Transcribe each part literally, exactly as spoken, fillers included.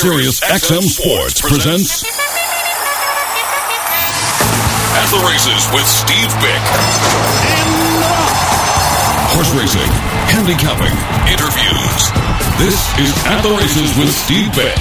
Sirius X M Sports presents At the Races with Steve Bick. Horse racing, handicapping, interviews. This is At the Races with Steve Bick.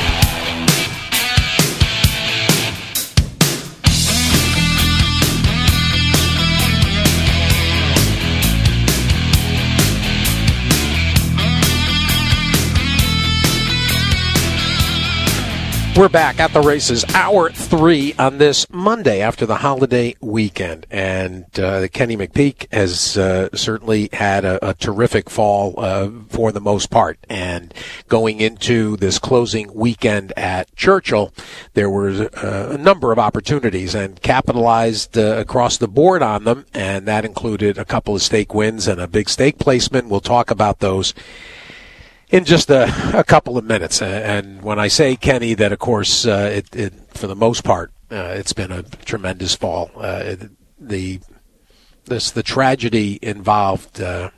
We're back at the races, hour three on this Monday after the holiday weekend. And uh, Kenny McPeak has uh, certainly had a, a terrific fall uh, for the most part. And going into this closing weekend at Churchill, there were uh, a number of opportunities and capitalized uh, across the board on them. And that included a couple of stake wins and a big stake placement. We'll talk about those in just a, a couple of minutes. And when I say, Kenny, that, of course, uh, it, it, for the most part, uh, it's been a tremendous fall. Uh, it, the this the tragedy involved uh,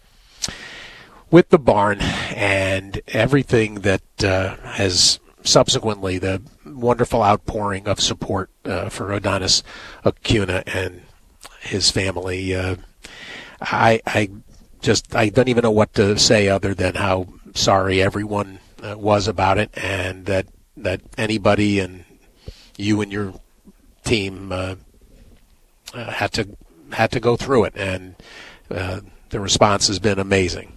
with the barn and everything that uh, has subsequently, the wonderful outpouring of support uh, for Adonis Acuna and his family. Uh, I, I just I don't even know what to say other than how sorry everyone uh, was about it, and that that anybody and you and your team uh, uh, had to had to go through it, and uh, the response has been amazing.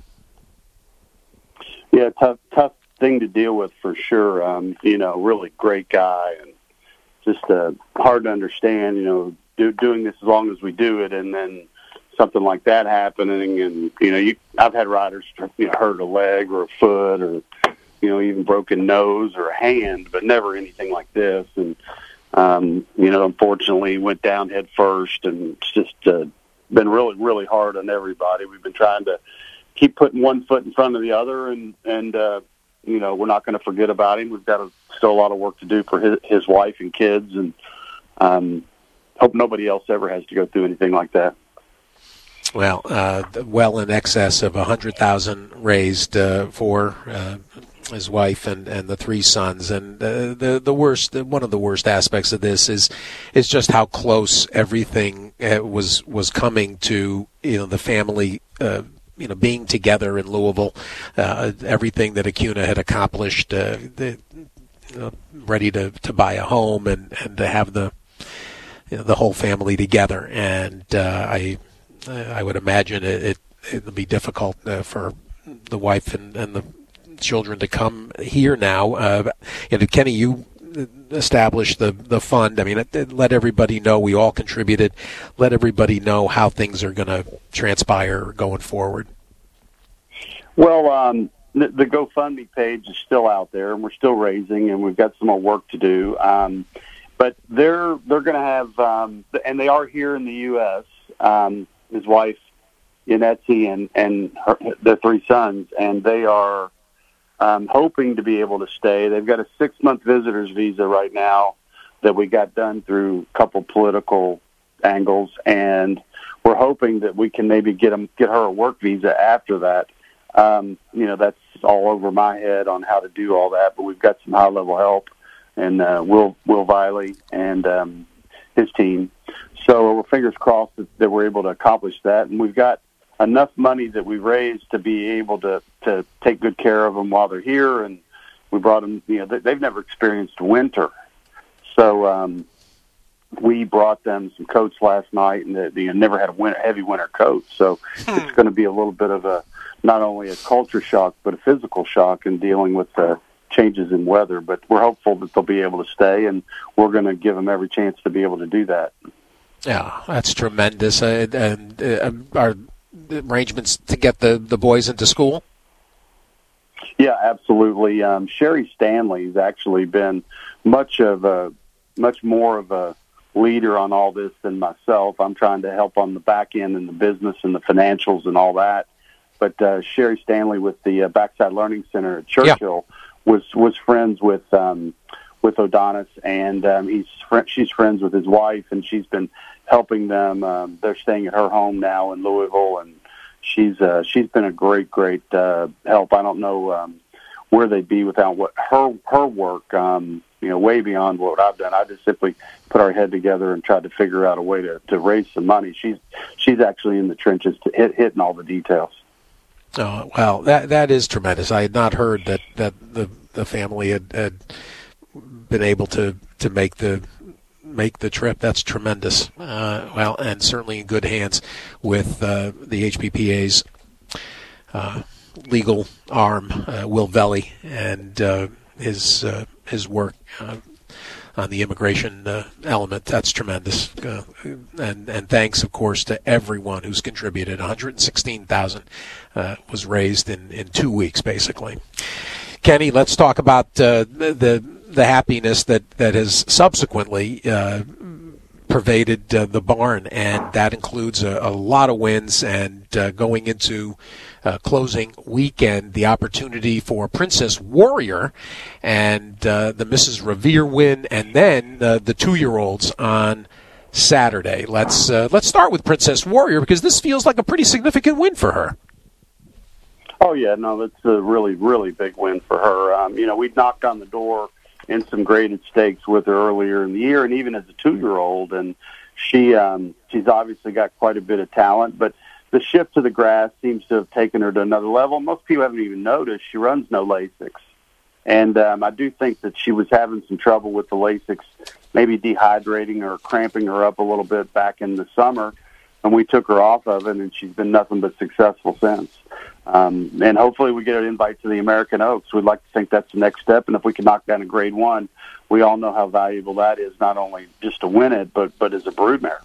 Yeah, tough tough thing to deal with for sure. Um, you know, really great guy, and just uh, hard to understand. You know, do, doing this as long as we do it, and then something like that happening, and you know, you, I've had riders, you know, hurt a leg or a foot, or you know, even broken nose or a hand, but never anything like this. And um, you know, unfortunately, went down head first, and it's just uh, been really, really hard on everybody. We've been trying to keep putting one foot in front of the other, and and uh, you know, we're not going to forget about him. We've got a, still a lot of work to do for his, his wife and kids, and um, hope nobody else ever has to go through anything like that. Well, uh, well in excess of one hundred thousand dollars raised uh, for uh, his wife and, and the three sons. And uh, the the worst, one of the worst aspects of this is is just how close everything uh, was was coming to, you know, the family, uh, you know, being together in Louisville. Uh, everything that Acuna had accomplished, uh, the, you know, ready to, to buy a home and, and to have the you know, the whole family together. And uh, I. I would imagine it, it it'll be difficult uh, for the wife and, and the children to come here now. Uh, and Kenny, you established the, the fund. I mean, let everybody know we all contributed. Let everybody know how things are going to transpire going forward. Well, um, the, the GoFundMe page is still out there, and we're still raising, and we've got some more work to do. Um, but they're they're going to have, um, and they are here in the U S Um, his wife, Yanetzi, and, and her, their three sons, and they are um, hoping to be able to stay. They've got a six-month visitor's visa right now that we got done through a couple political angles, and we're hoping that we can maybe get them, get her a work visa after that. Um, you know, that's all over my head on how to do all that, but we've got some high-level help, and uh, Will Will Viley and um, his team. So we're fingers crossed that, that we're able to accomplish that. And we've got enough money that we've raised to be able to, to take good care of them while they're here. And we brought them, you know, they, they've never experienced winter. So um, we brought them some coats last night, and they, they never had a winter, heavy winter coat. So hmm. it's going to be a little bit of a, not only a culture shock, but a physical shock in dealing with the changes in weather. But we're hopeful that they'll be able to stay, and we're going to give them every chance to be able to do that. Yeah, that's tremendous. Uh, and uh, are arrangements to get the, the boys into school? Yeah, absolutely. Um, Sherry Stanley has actually been much of a, much more of a leader on all this than myself. I'm trying to help on the back end and the business and the financials and all that. But uh, Sherry Stanley with the uh, Backside Learning Center at Churchill yeah. was was friends with um, with Adonis, and um, he's fr- she's friends with his wife, and she's been helping them. Um, they're staying at her home now in Louisville, and she's uh, she's been a great, great uh, help. I don't know um, where they'd be without what her her work. Um, you know, way beyond what I've done. I just simply put our head together and tried to figure out a way to, to raise some money. She's she's actually in the trenches, to hit, hitting all the details. Oh, well, that that is tremendous. I had not heard that, that the the family had, had been able to, to make the make the trip. That's tremendous. Uh, well, and certainly in good hands with uh, the H P P A's uh, legal arm, uh, Will Velli, and uh, his uh, his work uh, on the immigration uh, element. That's tremendous. Uh, and and thanks, of course, to everyone who's contributed. one hundred sixteen thousand dollars uh, was raised in, in two weeks, basically. Kenny, let's talk about uh, the, the the happiness that, that has subsequently uh, pervaded uh, the barn, and that includes a, a lot of wins, and uh, going into uh, closing weekend, the opportunity for Princess Warrior and uh, the Missus Revere win, and then uh, the two-year-olds on Saturday. Let's uh, let's start with Princess Warrior, because this feels like a pretty significant win for her. Oh, yeah, no, that's a really, really big win for her. Um, you know, we knocked on the door in some graded stakes with her earlier in the year, and even as a two-year-old, and she um, she's obviously got quite a bit of talent, but the shift to the grass seems to have taken her to another level. Most people haven't even noticed she runs no Lasix, and um, I do think that she was having some trouble with the Lasix, maybe dehydrating or cramping her up a little bit back in the summer, and we took her off of it, and she's been nothing but successful since. Um, and hopefully we get an invite to the American Oaks. We'd like to think that's the next step, and if we can knock down a grade one, we all know how valuable that is, not only just to win it, but but as a broodmare.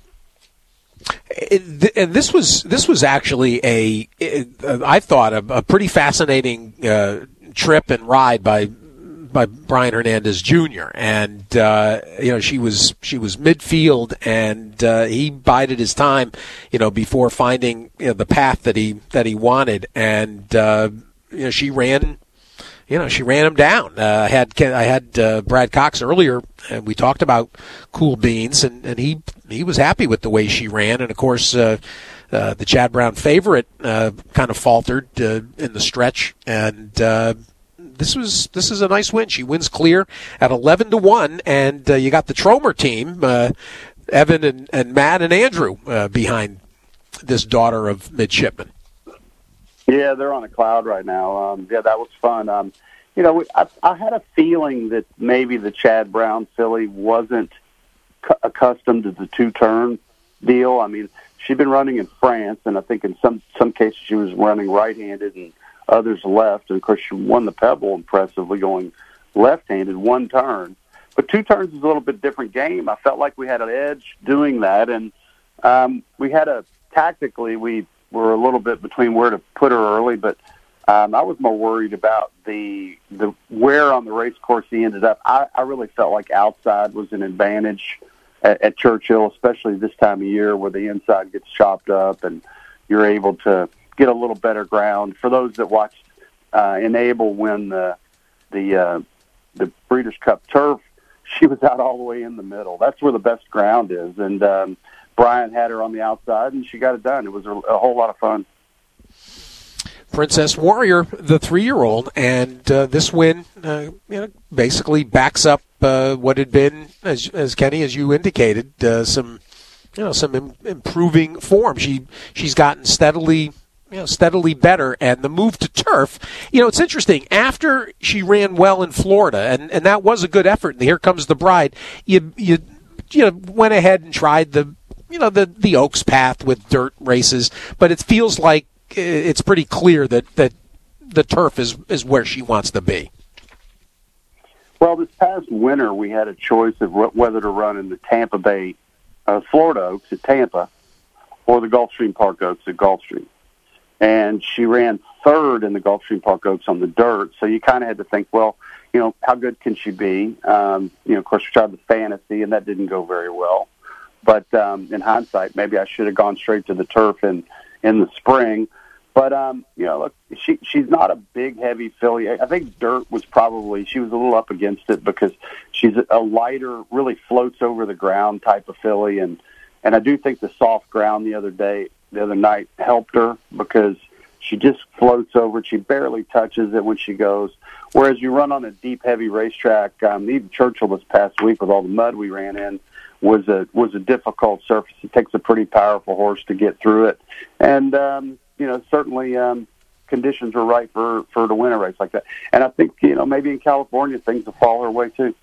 And this was this was actually a, I thought, a, a pretty fascinating uh, trip and ride by by Brian Hernandez Junior And uh, you know, she was she was midfield, and uh, he bided his time, you know, before finding, you know, the path that he that he wanted, and uh, you know, she ran. You know, she ran him down. Uh, I had I had uh, Brad Cox earlier, and we talked about Cool Beans, and, and he he was happy with the way she ran. And of course, uh, uh, the Chad Brown favorite uh, kind of faltered uh, in the stretch, and uh, this was this is a nice win. She wins clear at eleven to one, and uh, you got the Tromer team, uh, Evan and, and Matt and Andrew uh, behind this daughter of midshipmen. Yeah, they're on a cloud right now. Um, yeah, that was fun. Um, you know, I, I had a feeling that maybe the Chad Brown filly wasn't cu- accustomed to the two-turn deal. I mean, she'd been running in France, and I think in some, some cases she was running right-handed and others left. And, of course, she won the Pebble impressively going left-handed one turn. But two turns is a little bit different game. I felt like we had an edge doing that, and um, we had a – tactically, we – were a little bit between where to put her early, but um, I was more worried about the the where on the race course he ended up. I, I really felt like outside was an advantage at, at Churchill, especially this time of year where the inside gets chopped up and you're able to get a little better ground. For those that watched uh, Enable win the the uh, the Breeders' Cup Turf, she was out all the way in the middle. That's where the best ground is, and um, Brian had her on the outside, and she got it done. It was a, a whole lot of fun. Princess Warrior, the three-year-old, and uh, this win, uh, you know, basically backs up uh, what had been, as, as Kenny, as you indicated, uh, some, you know, some im- improving form. She she's gotten steadily, you know, steadily better, and the move to turf. You know, it's interesting. After she ran well in Florida, and, and that was a good effort. And Here Comes the Bride. You you you know went ahead and tried the. You know, the, the Oaks path with dirt races, but it feels like it's pretty clear that, that the turf is, is where she wants to be. Well, this past winter, we had a choice of whether to run in the Tampa Bay, uh, Florida Oaks at Tampa, or the Gulfstream Park Oaks at Gulfstream. And she ran third in the Gulfstream Park Oaks on the dirt, so you kind of had to think, well, you know, how good can she be? Um, you know, of course, we tried the fantasy, and that didn't go very well. But um, in hindsight, maybe I should have gone straight to the turf in, in the spring. But, um, you know, look, she she's not a big, heavy filly. I think dirt was probably, she was a little up against it because she's a lighter, really floats over the ground type of filly. And, and I do think the soft ground the other day, the other night helped her because she just floats over it. She barely touches it when she goes. Whereas you run on a deep, heavy racetrack, um, even Churchill this past week with all the mud we ran in was a was a difficult surface. It takes a pretty powerful horse to get through it, and um, you know certainly um, conditions were right for for to win a race like that. And I think you know maybe in California things will fall her way too.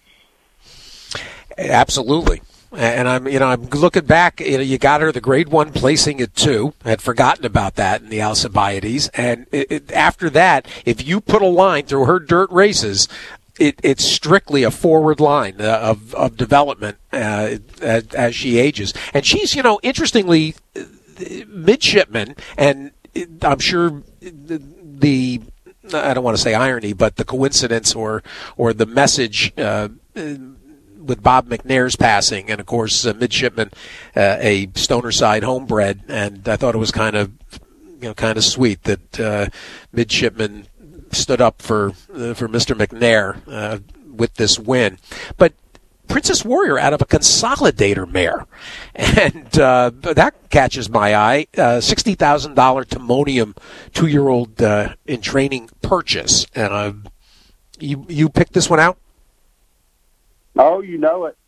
Absolutely. And I'm, you know, I'm looking back. You know, you got her the Grade One placing at two. Had forgotten about that in the Alcibiades. And it, it, after that, if you put a line through her dirt races, it, it's strictly a forward line uh, of of development uh, as, as she ages. And she's, you know, interestingly, midshipman, and I'm sure the, the I don't want to say irony, but the coincidence or or the message. Uh, with Bob McNair's passing, and of course, uh, midshipman, uh, a Stonerside homebred, and I thought it was kind of, you know, kind of sweet that uh, midshipman stood up for uh, for Mister McNair uh, with this win. But Princess Warrior out of a consolidator mare, and uh, that catches my eye. Uh, Sixty thousand dollar Timonium two-year-old uh, in training purchase, and uh, you you picked this one out. Oh, you know it.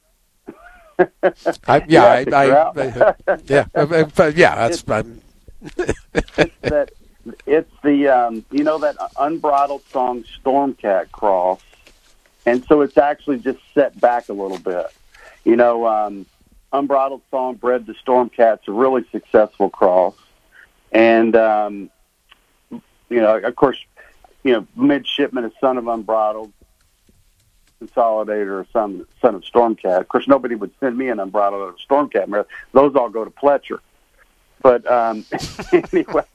I, yeah, I, I, I, yeah, yeah. That's it's, it's that. It's the um, you know that Unbridled Song Stormcat cross, and so it's actually just set back a little bit. You know, um, Unbridled Song bred the Stormcat's a really successful cross, and um, you know, of course, you know, midshipman is son of Unbridled. Consolidator or son, son of Stormcat. Of course, nobody would send me an Unbridled or Stormcat mare. Those all go to Pletcher. But um, anyway,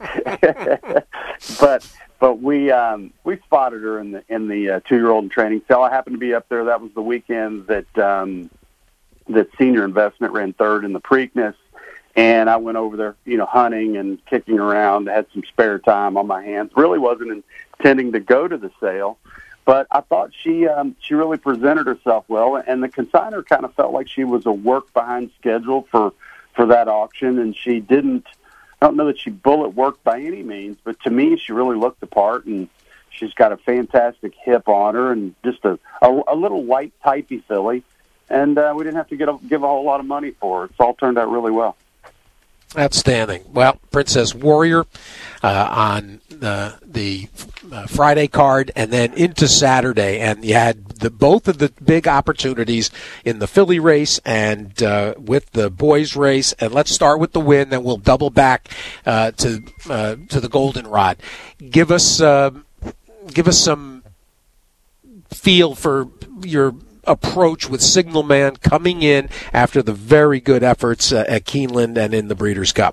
but but we um, we spotted her in the in the uh, two-year-old in training sale. I happened to be up there. That was the weekend that um, that Senior Investment ran third in the Preakness, and I went over there, you know, hunting and kicking around. I had some spare time on my hands. Really wasn't intending to go to the sale. But I thought she um, she really presented herself well, and the consignor kind of felt like she was a work behind schedule for, for that auction, and she didn't. I don't know that she bullet worked by any means, but to me, she really looked the part, and she's got a fantastic hip on her, and just a a, a little white typey filly, and uh, we didn't have to get a, give a whole lot of money for her. It's all turned out really well. Outstanding. Well, Princess Warrior uh, on uh, the uh, Friday card, and then into Saturday, and you had the both of the big opportunities in the filly race and uh, with the boys race. And let's start with the win, then we'll double back uh, to uh, to the Goldenrod. Give us uh, give us some feel for your approach with Signalman coming in after the very good efforts uh, at Keeneland and in the Breeders' Cup.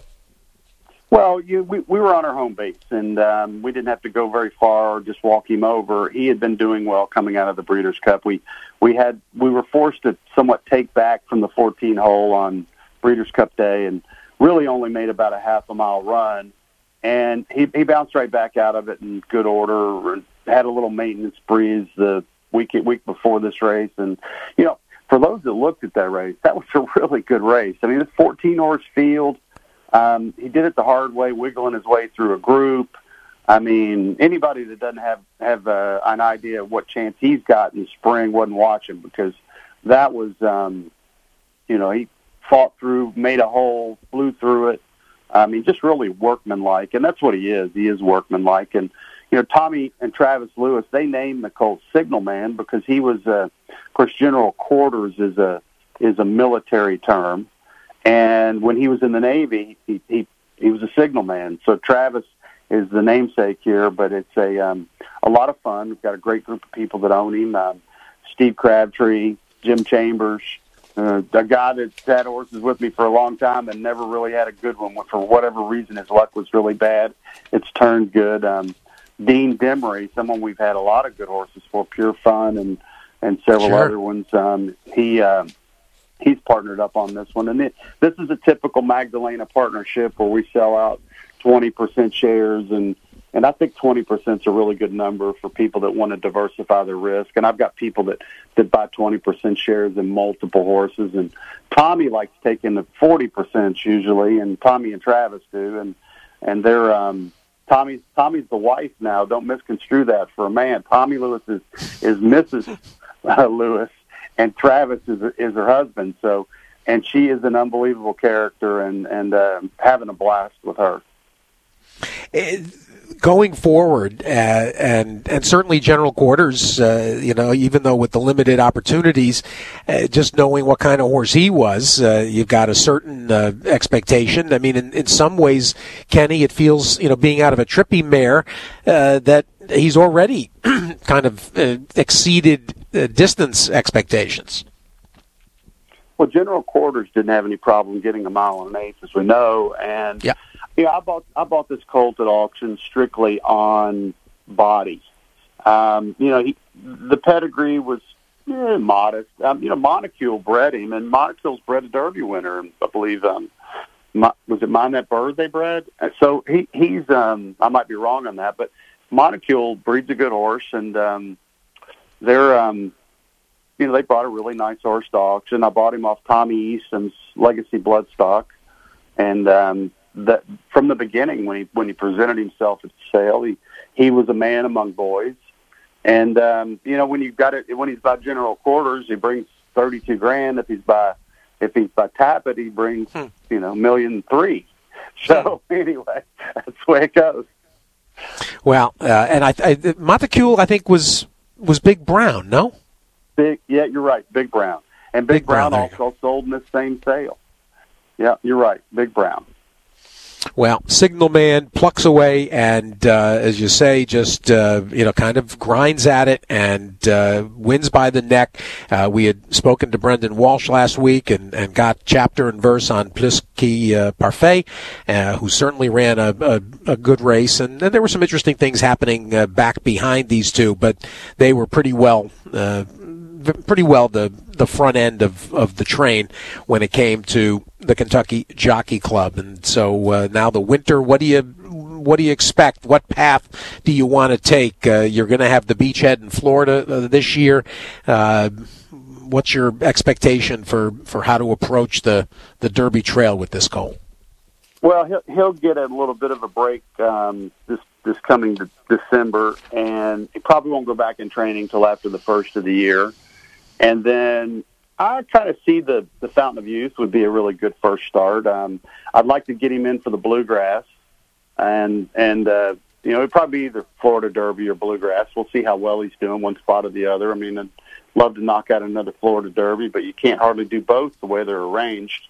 Well, you, we, we were on our home base, and um, we didn't have to go very far or just walk him over. He had been doing well coming out of the Breeders' Cup. We we had we were forced to somewhat take back from the fourteen hole on Breeders' Cup day, and really only made about a half a mile run. And he he bounced right back out of it in good order. And had a little maintenance breeze the week week before this race, and you know, for those that looked at that race, that was a really good race. I mean, it's fourteen horse field. Um, he did it the hard way, wiggling his way through a group. I mean, anybody that doesn't have have uh, an idea of what chance he's got in the spring wasn't watching, because that was, um, you know, he fought through, made a hole, flew through it. I mean, just really workmanlike, and that's what he is. He is workmanlike, and you know, Tommy and Travis Lewis, they named the colt Signalman because he was, uh, of course, General Quarters is a is a military term, and when he was in the Navy, he he, he was a signalman. So Travis is the namesake here, but it's a um, a lot of fun. We've got a great group of people that own him: um, Steve Crabtree, Jim Chambers, uh, a guy that's had horses with me for a long time and never really had a good one. For whatever reason, his luck was really bad. It's turned good. Um, Dean Demery, someone we've had a lot of good horses for, Pure Fun and, and several Sure. other ones. Um, he uh, he's partnered up on this one. And it, this is a typical Magdalena partnership where we sell out twenty percent shares, and, and I think twenty percent is a really good number for people that want to diversify their risk. And I've got people that, that buy twenty percent shares in multiple horses. And Tommy likes taking the forty percent usually, and Tommy and Travis do. And, and they're... Um, Tommy's Tommy's the wife now. Don't misconstrue that for a man. Tommy Lewis is is Missus Uh, Lewis, and Travis is is her husband. So, and she is an unbelievable character, and and uh, having a blast with her. It, Going forward, uh, and and certainly General Quarters, uh, you know, even though with the limited opportunities, uh, just knowing what kind of horse he was, uh, you've got a certain uh, expectation. I mean, in, in some ways, Kenny, it feels, you know, being out of a trippy mare, uh, that he's already kind of uh, exceeded uh, distance expectations. Well, General Quarters didn't have any problem getting a mile and an eighth, as we know, and yeah. Yeah, I bought I bought this colt at auction strictly on body. Um, you know, he, the pedigree was eh, modest. Um, you know, Monocule bred him, and Monocule's bred a Derby winner, I believe. Um, my, was it Mine That Bird they bred? So he he's um, I might be wrong on that, but Monocule breeds a good horse, and um, they're um, you know they brought a really nice horse to auction. I bought him off Tommy Easton's Legacy Bloodstock, and um, that from the beginning, when he when he presented himself at the sale, he he was a man among boys, and um, you know when you got it when he's by General Quarters, he brings thirty two grand. If he's by if he's by Tappet, he brings hmm. you know million three. So anyway, that's the way it goes. Well, uh, and I, I Monocule, I think was was Big Brown, no? Big, yeah, you're right, Big Brown, and Big, Big Brown, Brown also sold in the same sale. Yeah, you're right, Big Brown. Well, Signal Man plucks away and, uh, as you say, just, uh, you know, kind of grinds at it and uh, wins by the neck. Uh, we had spoken to Brendan Walsh last week and, and got chapter and verse on Plus Qui uh, Parfait, uh, who certainly ran a, a, a good race. And, and there were some interesting things happening uh, back behind these two, but they were pretty well uh, pretty well the, the front end of, of the train when it came to the Kentucky Jockey Club. And so uh, now the winter, what do you what do you expect? What path do you want to take? Uh, you're going to have the Beachhead in Florida uh, this year. Uh, what's your expectation for, for how to approach the, the Derby Trail with this colt? Well, he'll, he'll get a little bit of a break um, this this coming de- December, and he probably won't go back in training till after the first of the year. And then I kind of see the, the Fountain of Youth would be a really good first start. Um, I'd like to get him in for the Bluegrass, and and uh, you know it'd probably be either Florida Derby or Bluegrass. We'll see how well he's doing, one spot or the other. I mean, I'd love to knock out another Florida Derby, but you can't hardly do both the way they're arranged.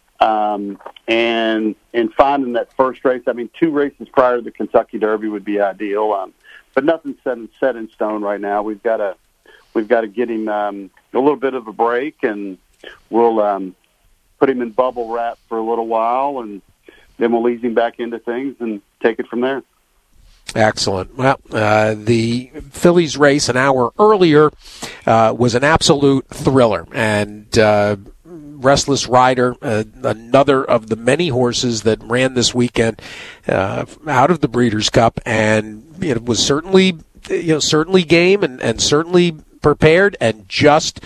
Um, and and finding that first race, I mean, two races prior to the Kentucky Derby would be ideal. Um, but nothing's set in, set in stone right now. We've got to we've got to get him um, a little bit of a break, and we'll um, put him in bubble wrap for a little while, and then we'll ease him back into things and take it from there. Excellent. Well, uh, the Phillies race an hour earlier uh, was an absolute thriller, and uh, Restless Rider, uh, another of the many horses that ran this weekend uh, out of the Breeders' Cup, and it was certainly, you know, certainly game and, and certainly prepared, and just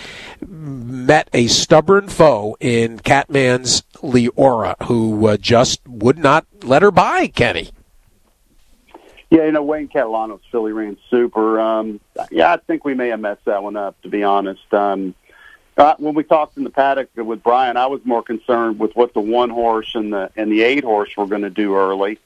met a stubborn foe in Catman's Leora, who uh, just would not let her by, Kenny. Yeah, you know, Wayne Catalano's filly ran super. Um, yeah, I think we may have messed that one up, to be honest. Um, uh, when we talked in the paddock with Brian, I was more concerned with what the one horse and the and the eight horse were going to do early,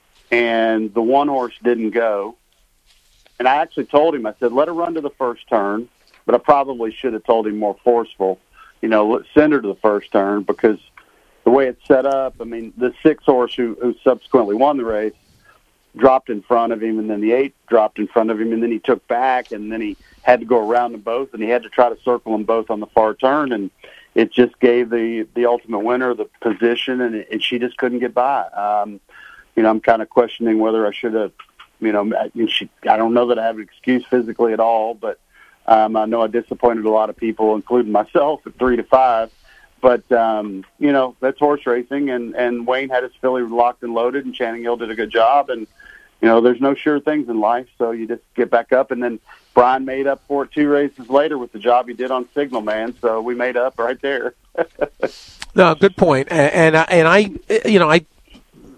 and the one horse didn't go. And I actually told him, I said, let her run to the first turn, but I probably should have told him more forceful, you know, let send her to the first turn, because the way it's set up, I mean, the six horse who, who subsequently won the race dropped in front of him, and then the eight dropped in front of him, and then he took back, and then he had to go around them both, and he had to try to circle them both on the far turn, and it just gave the, the ultimate winner the position, and, it, and she just couldn't get by. Um, you know, I'm kind of questioning whether I should have, you know, I, she, I don't know that I have an excuse physically at all, but um, I know I disappointed a lot of people, including myself, at three to five. But, um, you know, that's horse racing, and, and Wayne had his filly locked and loaded, and Channing Hill did a good job. And, you know, there's no sure things in life, so you just get back up. And then Brian made up for it two races later with the job he did on Signal Man, so we made up right there. No, good point. And, and, I, and I, you know, I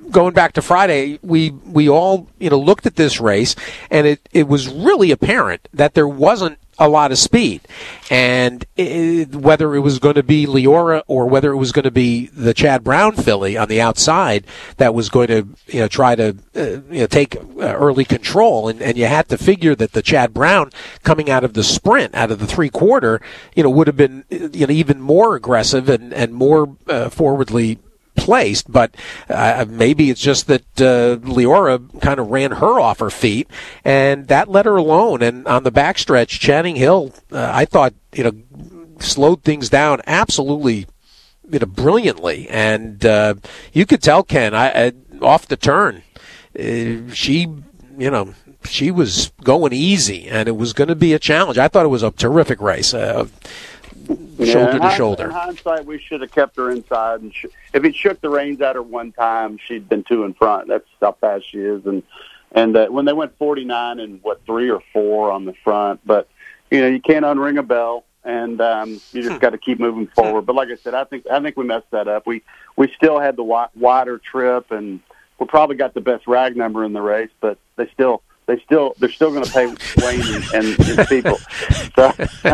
going back to Friday, we we all you know looked at this race, and it, it was really apparent that there wasn't a lot of speed, and it, whether it was going to be Leora or whether it was going to be the Chad Brown filly on the outside that was going to you know try to uh, you know take uh, early control, and, and you had to figure that the Chad Brown coming out of the sprint, out of the three quarter, you know would have been you know even more aggressive and and more uh, forwardly placed, but uh, maybe it's just that uh, Leora kind of ran her off her feet, and that let her alone. And on the backstretch, Channing Hill, uh, I thought, you know, slowed things down absolutely, you know, brilliantly. And uh, you could tell, Ken, I, I, off the turn, uh, she, you know, she was going easy, and it was going to be a challenge. I thought it was a terrific race. Uh, shoulder yeah, to shoulder. In hindsight, we should have kept her inside. And sh- if he shook the reins at her one time, she'd been two in front. That's how fast she is. And and uh, when they went forty-nine and what three or four on the front, but you know you can't unring a bell, and um, you just got to keep moving forward. But like I said, I think I think we messed that up. We we still had the wi- wider trip, and we probably got the best rag number in the race, but they still. They still, they're still going to pay Wayne and, and his people. So.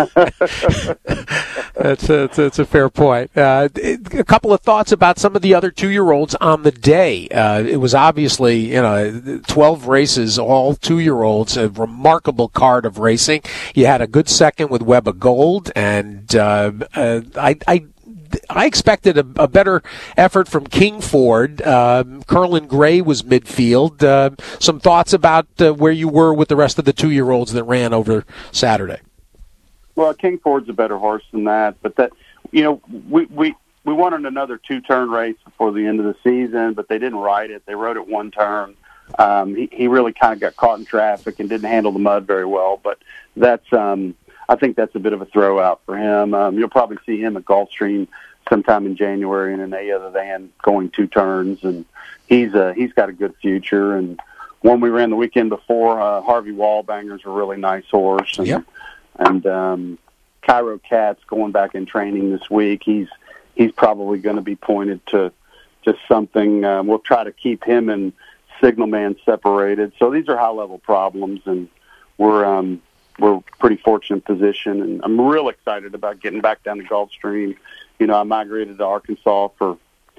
that's, a, that's a fair point. Uh, a couple of thoughts about some of the other two-year-olds on the day. Uh, it was obviously, you know, twelve races, all two-year-olds, a remarkable card of racing. You had a good second with Web of Gold, and uh, uh, I, I I expected a, a better effort from King Ford. Um, Curlin Gray was midfield. Uh, some thoughts about uh, where you were with the rest of the two-year-olds that ran over Saturday? Well, King Ford's a better horse than that, but that you know we we we wanted another two-turn race before the end of the season, but they didn't ride it. They rode it one turn. Um, he, he really kind of got caught in traffic and didn't handle the mud very well, but that's. Um, I think that's a bit of a throw-out for him. Um, you'll probably see him at Gulfstream sometime in January in an A other than going two turns, and he's uh, he's got a good future. And one we ran the weekend before, uh, Harvey Wallbanger's a really nice horse, and yep. and um, Cairo Cat's going back in training this week. He's he's probably going to be pointed to just something. Uh, we'll try to keep him and Signalman separated. So these are high-level problems, and we're um, we're pretty fortunate position, and I'm real excited about getting back down to Gulfstream. You know, I migrated to Arkansas for,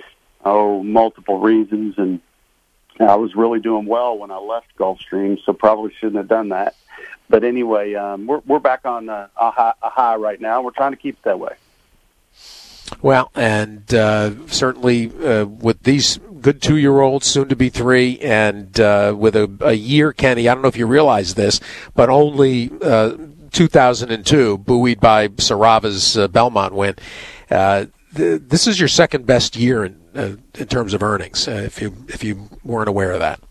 oh, multiple reasons, and I was really doing well when I left Gulfstream, so probably shouldn't have done that. But anyway, um, we're we're back on a, a, high, a high right now. We're trying to keep it that way. Well, and uh, certainly uh, with these good two-year-olds, soon to be three, and uh, with a, a year, Kenny, I don't know if you realize this, but only uh, two thousand two, buoyed by Sarava's uh, Belmont win. Uh, th- this is your second best year in uh, in terms of earnings. Uh, if you if you weren't aware of that.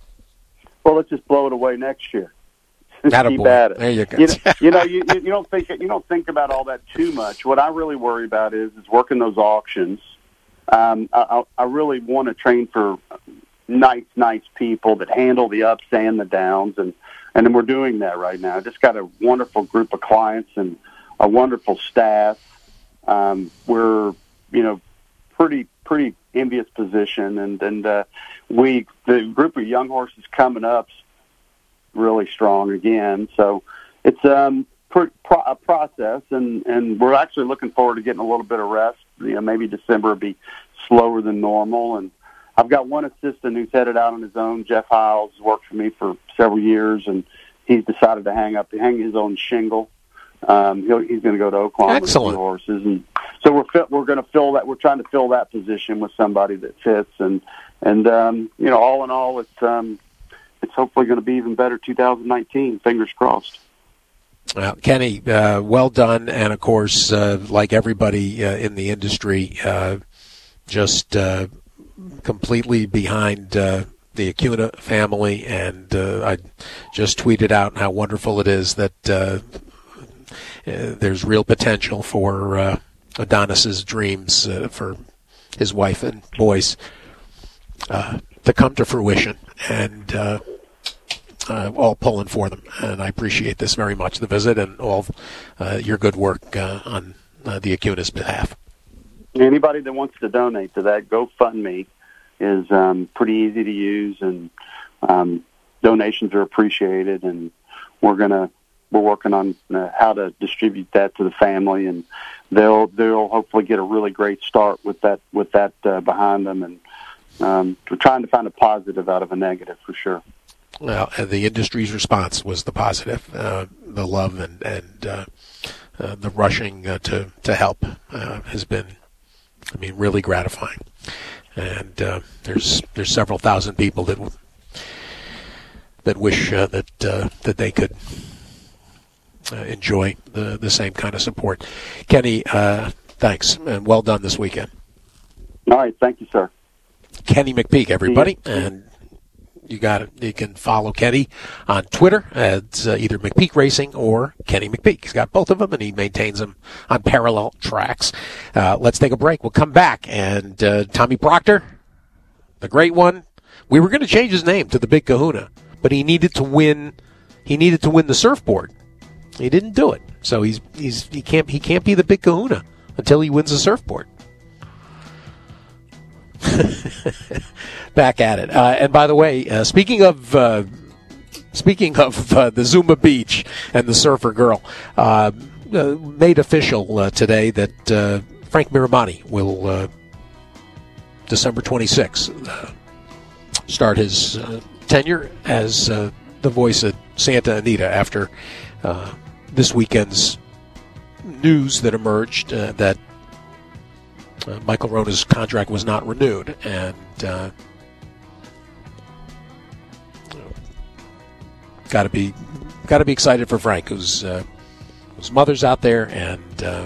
Well, let's just blow it away next year. Keep Attaboy. at it. There you go. You know, you, know you, you don't think you don't think about all that too much. What I really worry about is is working those auctions. Um, I, I really want to train for nice, nice people that handle the ups and the downs, and and then we're doing that right now. Just got a wonderful group of clients and a wonderful staff. Um, we're you know pretty pretty envious position, and and uh, we the group of young horses coming up's really strong again. So it's um pro- pro- a process, and and we're actually looking forward to getting a little bit of rest. You know, maybe December will be slower than normal, and I've got one assistant who's headed out on his own. Jeff Hiles has worked for me for several years, and he's decided to hang up hang his own shingle. Um, he'll, he's going to go to Oklahoma Excellent. with the horses, and so we're fit, we're going to fill that. We're trying to fill that position with somebody that fits, and and um, you know, all in all, it's um, it's hopefully going to be even better two thousand nineteen. Fingers crossed. Well, Kenny, uh, well done, and of course, uh, like everybody uh, in the industry, uh, just uh, completely behind uh, the Acuna family, and uh, I just tweeted out how wonderful it is that uh, uh, there's real potential for uh, Adonis's dreams uh, for his wife and boys uh, to come to fruition, and uh, uh, all pulling for them. And I appreciate this very much, the visit, and all uh, your good work uh, on uh, the Acuna's behalf. Anybody that wants to donate to that GoFundMe, is um, pretty easy to use, and um, donations are appreciated. And we're gonna we're working on uh, how to distribute that to the family, and they'll they'll hopefully get a really great start with that with that uh, behind them. And um, we're trying to find a positive out of a negative for sure. Well, and the industry's response was the positive, uh, the love and and uh, uh, the rushing uh, to to help uh, has been, I mean, really gratifying. And uh, there's there's several thousand people that that wish uh, that uh, that they could uh, enjoy the the same kind of support. Kenny, uh, thanks, and well done this weekend. All right, thank you, sir. Kenny McPeak, everybody, and you got it. You can follow Kenny on Twitter. It's uh, either McPeak Racing or Kenny McPeak. He's got both of them, and he maintains them on parallel tracks. Uh, let's take a break. We'll come back, and uh, Tommy Proctor, the great one. We were going to change his name to the Big Kahuna, but he needed to win. He needed to win the surfboard. He didn't do it, so he's he's he can't he can't be the Big Kahuna until he wins the surfboard. Back at it. Uh, and by the way, uh, speaking of uh, speaking of uh, the Zuma Beach and the surfer girl, uh, uh, made official uh, today that uh, Frank Miramonte will uh, December twenty-sixth uh, start his uh, tenure as uh, the voice of Santa Anita after uh, this weekend's news that emerged uh, that Uh, Michael Rona's contract was not renewed, and uh, got to be got to be excited for Frank, whose uh, whose mother's out there, and uh,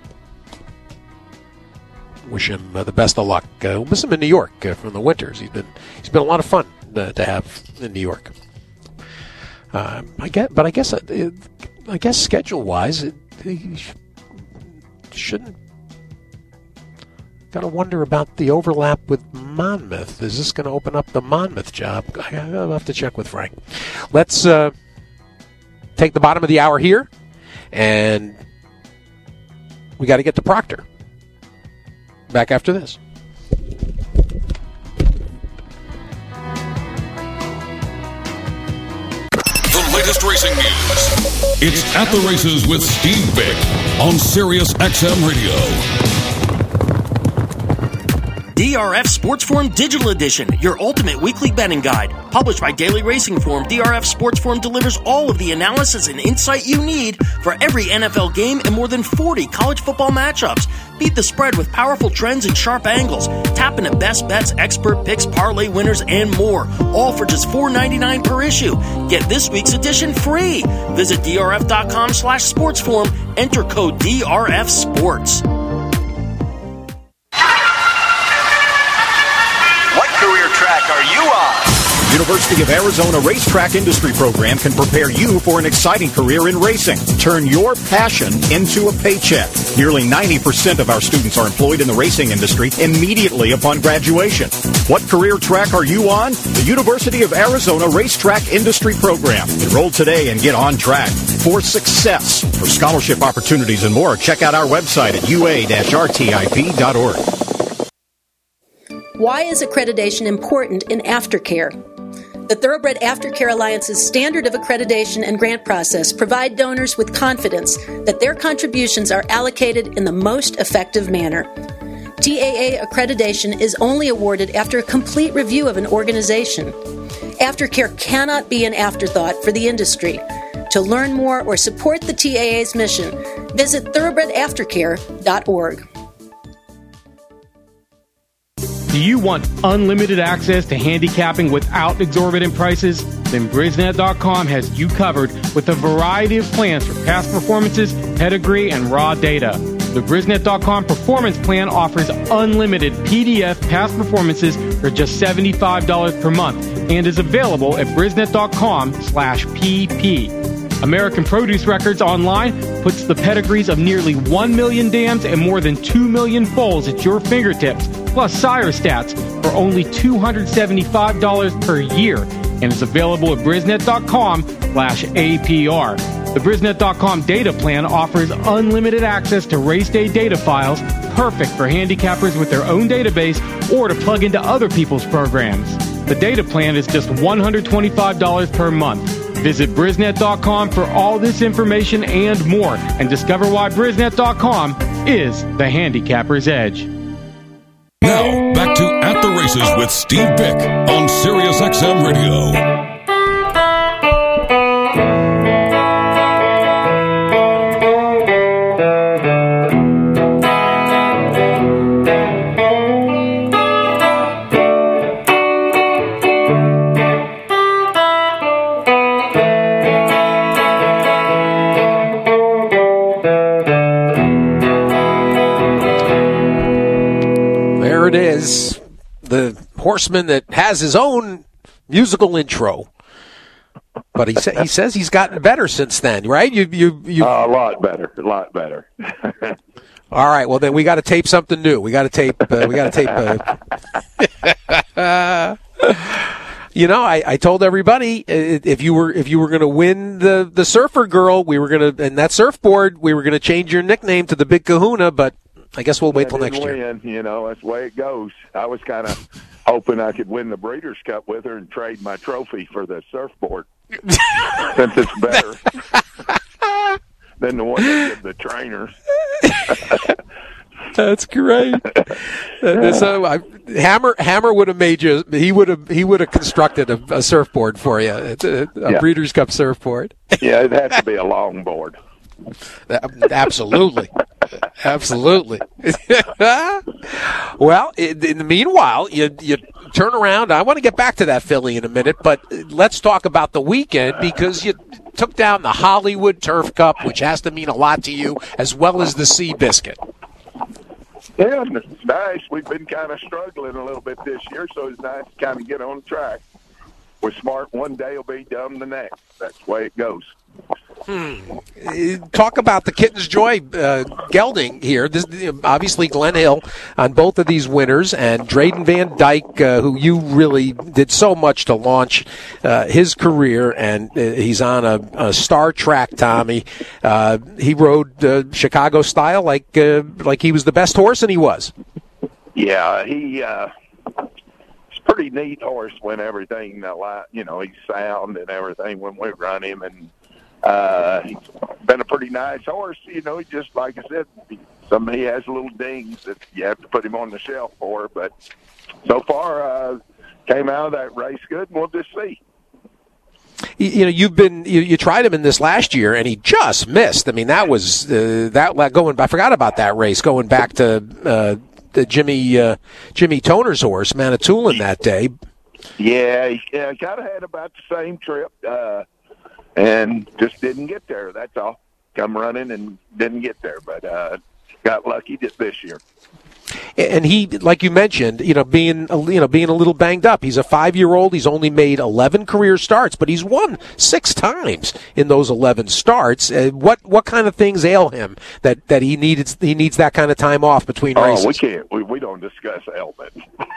wish him uh, the best of luck. Uh, we'll miss him in New York uh, from the winters. He's been he's been a lot of fun uh, to have in New York. Uh, I get, but I guess uh, it, I guess schedule wise, it, he sh- shouldn't. Got to wonder about the overlap with Monmouth. Is this going to open up the Monmouth job? I'll have to check with Frank. Let's uh, take the bottom of the hour here, and we got to get to Proctor. Back after this. The latest racing news. It's At the Races with Steve Vick on Sirius X M Radio. D R F Sports Forum Digital Edition, your ultimate weekly betting guide. Published by Daily Racing Form, D R F Sports Forum delivers all of the analysis and insight you need for every N F L game and more than forty college football matchups. Beat the spread with powerful trends and sharp angles. Tap into best bets, expert picks, parlay winners, and more. All for just four dollars and ninety-nine cents per issue. Get this week's edition free. Visit drf.com slash sportsforum. Enter code D R F Sports. Are you on? University of Arizona Racetrack Industry Program can prepare you for an exciting career in racing. Turn your passion into a paycheck. Nearly ninety percent of our students are employed in the racing industry immediately upon graduation. What career track are you on? The University of Arizona Racetrack Industry Program. Enroll today and get on track for success. For scholarship opportunities and more, check out our website at u a dash r t i p dot org. Why is accreditation important in aftercare? The Thoroughbred Aftercare Alliance's standard of accreditation and grant process provide donors with confidence that their contributions are allocated in the most effective manner. T A A accreditation is only awarded after a complete review of an organization. Aftercare cannot be an afterthought for the industry. To learn more or support the T A A's mission, visit thoroughbred aftercare dot org. Do you want unlimited access to handicapping without exorbitant prices? Then Brisnet dot com has you covered with a variety of plans for past performances, pedigree, and raw data. The Brisnet dot com Performance Plan offers unlimited P D F past performances for just seventy-five dollars per month and is available at Brisnet dot com slash P P. American Produce Records Online puts the pedigrees of nearly one million dams and more than two million foals at your fingertips, plus sire stats for only two hundred seventy-five dollars per year, and is available at Brisnet dot com slash A P R. The Brisnet dot com data plan offers unlimited access to race day data files, perfect for handicappers with their own database or to plug into other people's programs. The data plan is just one hundred twenty-five dollars per month. Visit Brisnet dot com for all this information and more, and discover why Brisnet dot com is the handicapper's edge. Now, back to At the Races with Steve Bick on Sirius X M Radio. It is the horseman that has his own musical intro, but he sa- he says he's gotten better since then, right? You you you uh, a lot better, a lot better. All right, well then we got to tape something new. We got to tape. Uh, we got to tape. Uh... You know, I, I told everybody if you were if you were going to win the, the surfer girl, we were going to and that surfboard, we were going to change your nickname to the Big Kahuna, but I guess we'll wait till next win, year. You know, that's the way it goes. I was kind of hoping I could win the Breeders' Cup with her and trade my trophy for the surfboard, since it's better than the one they give the trainers. That's great. So I, Hammer Hammer would have made you. He would have he would have constructed a, a surfboard for you, a, a yeah. Breeders' Cup surfboard. Yeah, it has to be a long board. Absolutely. Absolutely. Well, in, in the meanwhile, you you turn around. I want to get back to that filly in a minute, but let's talk about the weekend because you took down the Hollywood Turf Cup, which has to mean a lot to you, as well as the Seabiscuit. Yeah, it's nice. We've been kind of struggling a little bit this year, so it's nice to kind of get on track. We're smart one day, will be dumb the next. That's the way it goes. Hmm. Talk about the Kitten's Joy uh, gelding here. This, obviously, Glenn Hill on both of these winners, and Drayden Van Dyke, uh, who you really did so much to launch uh, his career, and uh, he's on a, a star track, Tommy. Uh, he rode uh, Chicago style like uh, like he was the best horse, and he was. Yeah, he. Uh... Pretty neat horse when everything, you know, he's sound and everything when we run him, and uh, he's been a pretty nice horse. You know, he just like I said, some he has little dings that you have to put him on the shelf for. But so far, uh, came out of that race good, and we'll just see. You know, you've been you, you tried him in this last year, and he just missed. I mean, that was uh, that going. I forgot about that race going back to. Uh, The Jimmy uh, Jimmy Toner's horse, Manitoulin, that day. Yeah, he yeah, kind of had about the same trip, uh, and just didn't get there. That's all. Come running and didn't get there, but uh, got lucky this year. And he, like you mentioned, you know, being you know being a little banged up. He's a five-year-old. He's only made eleven career starts, but he's won six times in those eleven starts. Uh, what what kind of things ail him that, that he needs he needs that kind of time off between oh, races? Oh, we can't. We, we don't discuss ailment.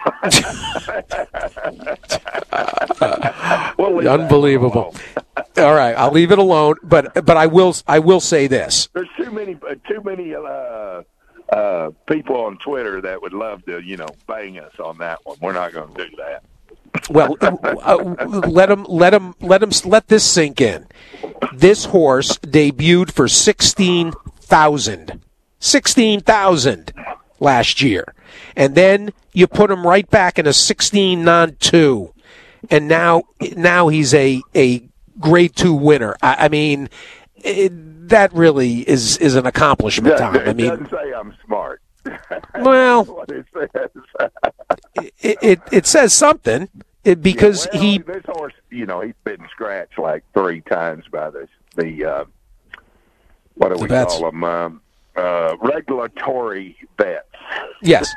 we'll Unbelievable. All right, I'll leave it alone. But but I will I will say this. There's too many uh, too many. Uh, Uh, people on Twitter that would love to, you know, bang us on that one. We're not going to do that. Well, uh, let him, let him, let him, let this sink in. This horse debuted for sixteen thousand, sixteen thousand last year, and then you put him right back in a sixteen non two, and now, now he's a a grade two winner. I, I mean. It, that really is, is an accomplishment, Tom. It I mean, doesn't say I'm smart. Well, what it says. it, it it says something it, because yeah, well, he. This horse, you know, he's been scratched like three times by this the uh, what do the we vets. call them? Um, uh, regulatory vets. Yes.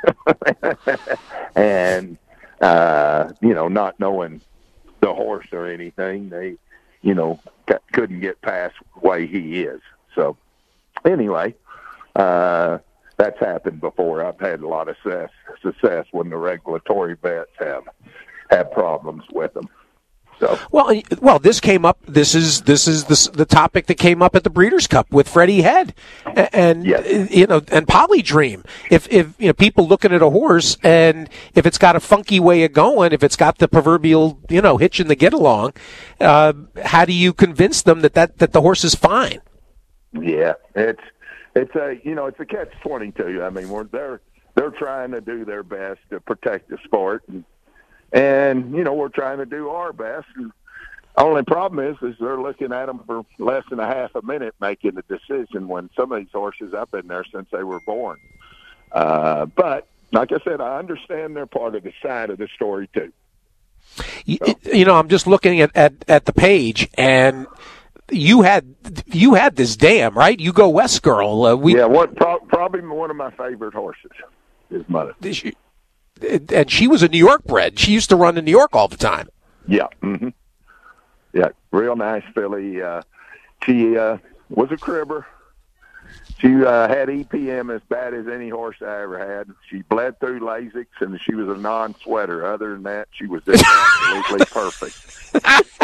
And uh, you know, not knowing the horse or anything, they. You know, c- couldn't get past the way he is. So, anyway, uh, that's happened before. I've had a lot of success, success when the regulatory vets have have problems with them. So well, well, this came up. This is this is the, the topic that came up at the Breeders' Cup with Freddie Head, and yes. you know, and Polydream. If if you know people looking at a horse, and if it's got a funky way of going, if it's got the proverbial you know hitch in the get along, uh, how do you convince them that, that that the horse is fine? Yeah, it's it's a you know it's a catch twenty-two. I mean, we're they're they're trying to do their best to protect the sport. And, And, you know, we're trying to do our best. And only problem is, is they're looking at them for less than a half a minute making a decision when some of these horses have been there since they were born. Uh, but, like I said, I understand they're part of the side of the story, too. You, you know, I'm just looking at, at, at the page, and you had you had this dam, right? You Go West girl. Uh, we, yeah, what, pro- probably one of my favorite horses, his mother. She, and she was a New York bred. She used to run in New York all the time. Yeah. Mm-hmm. Yeah, real nice filly. Uh, she uh, was a cribber. She uh, had E P M as bad as any horse I ever had. She bled through Lasix, and she was a non-sweater. Other than that, she was just absolutely perfect.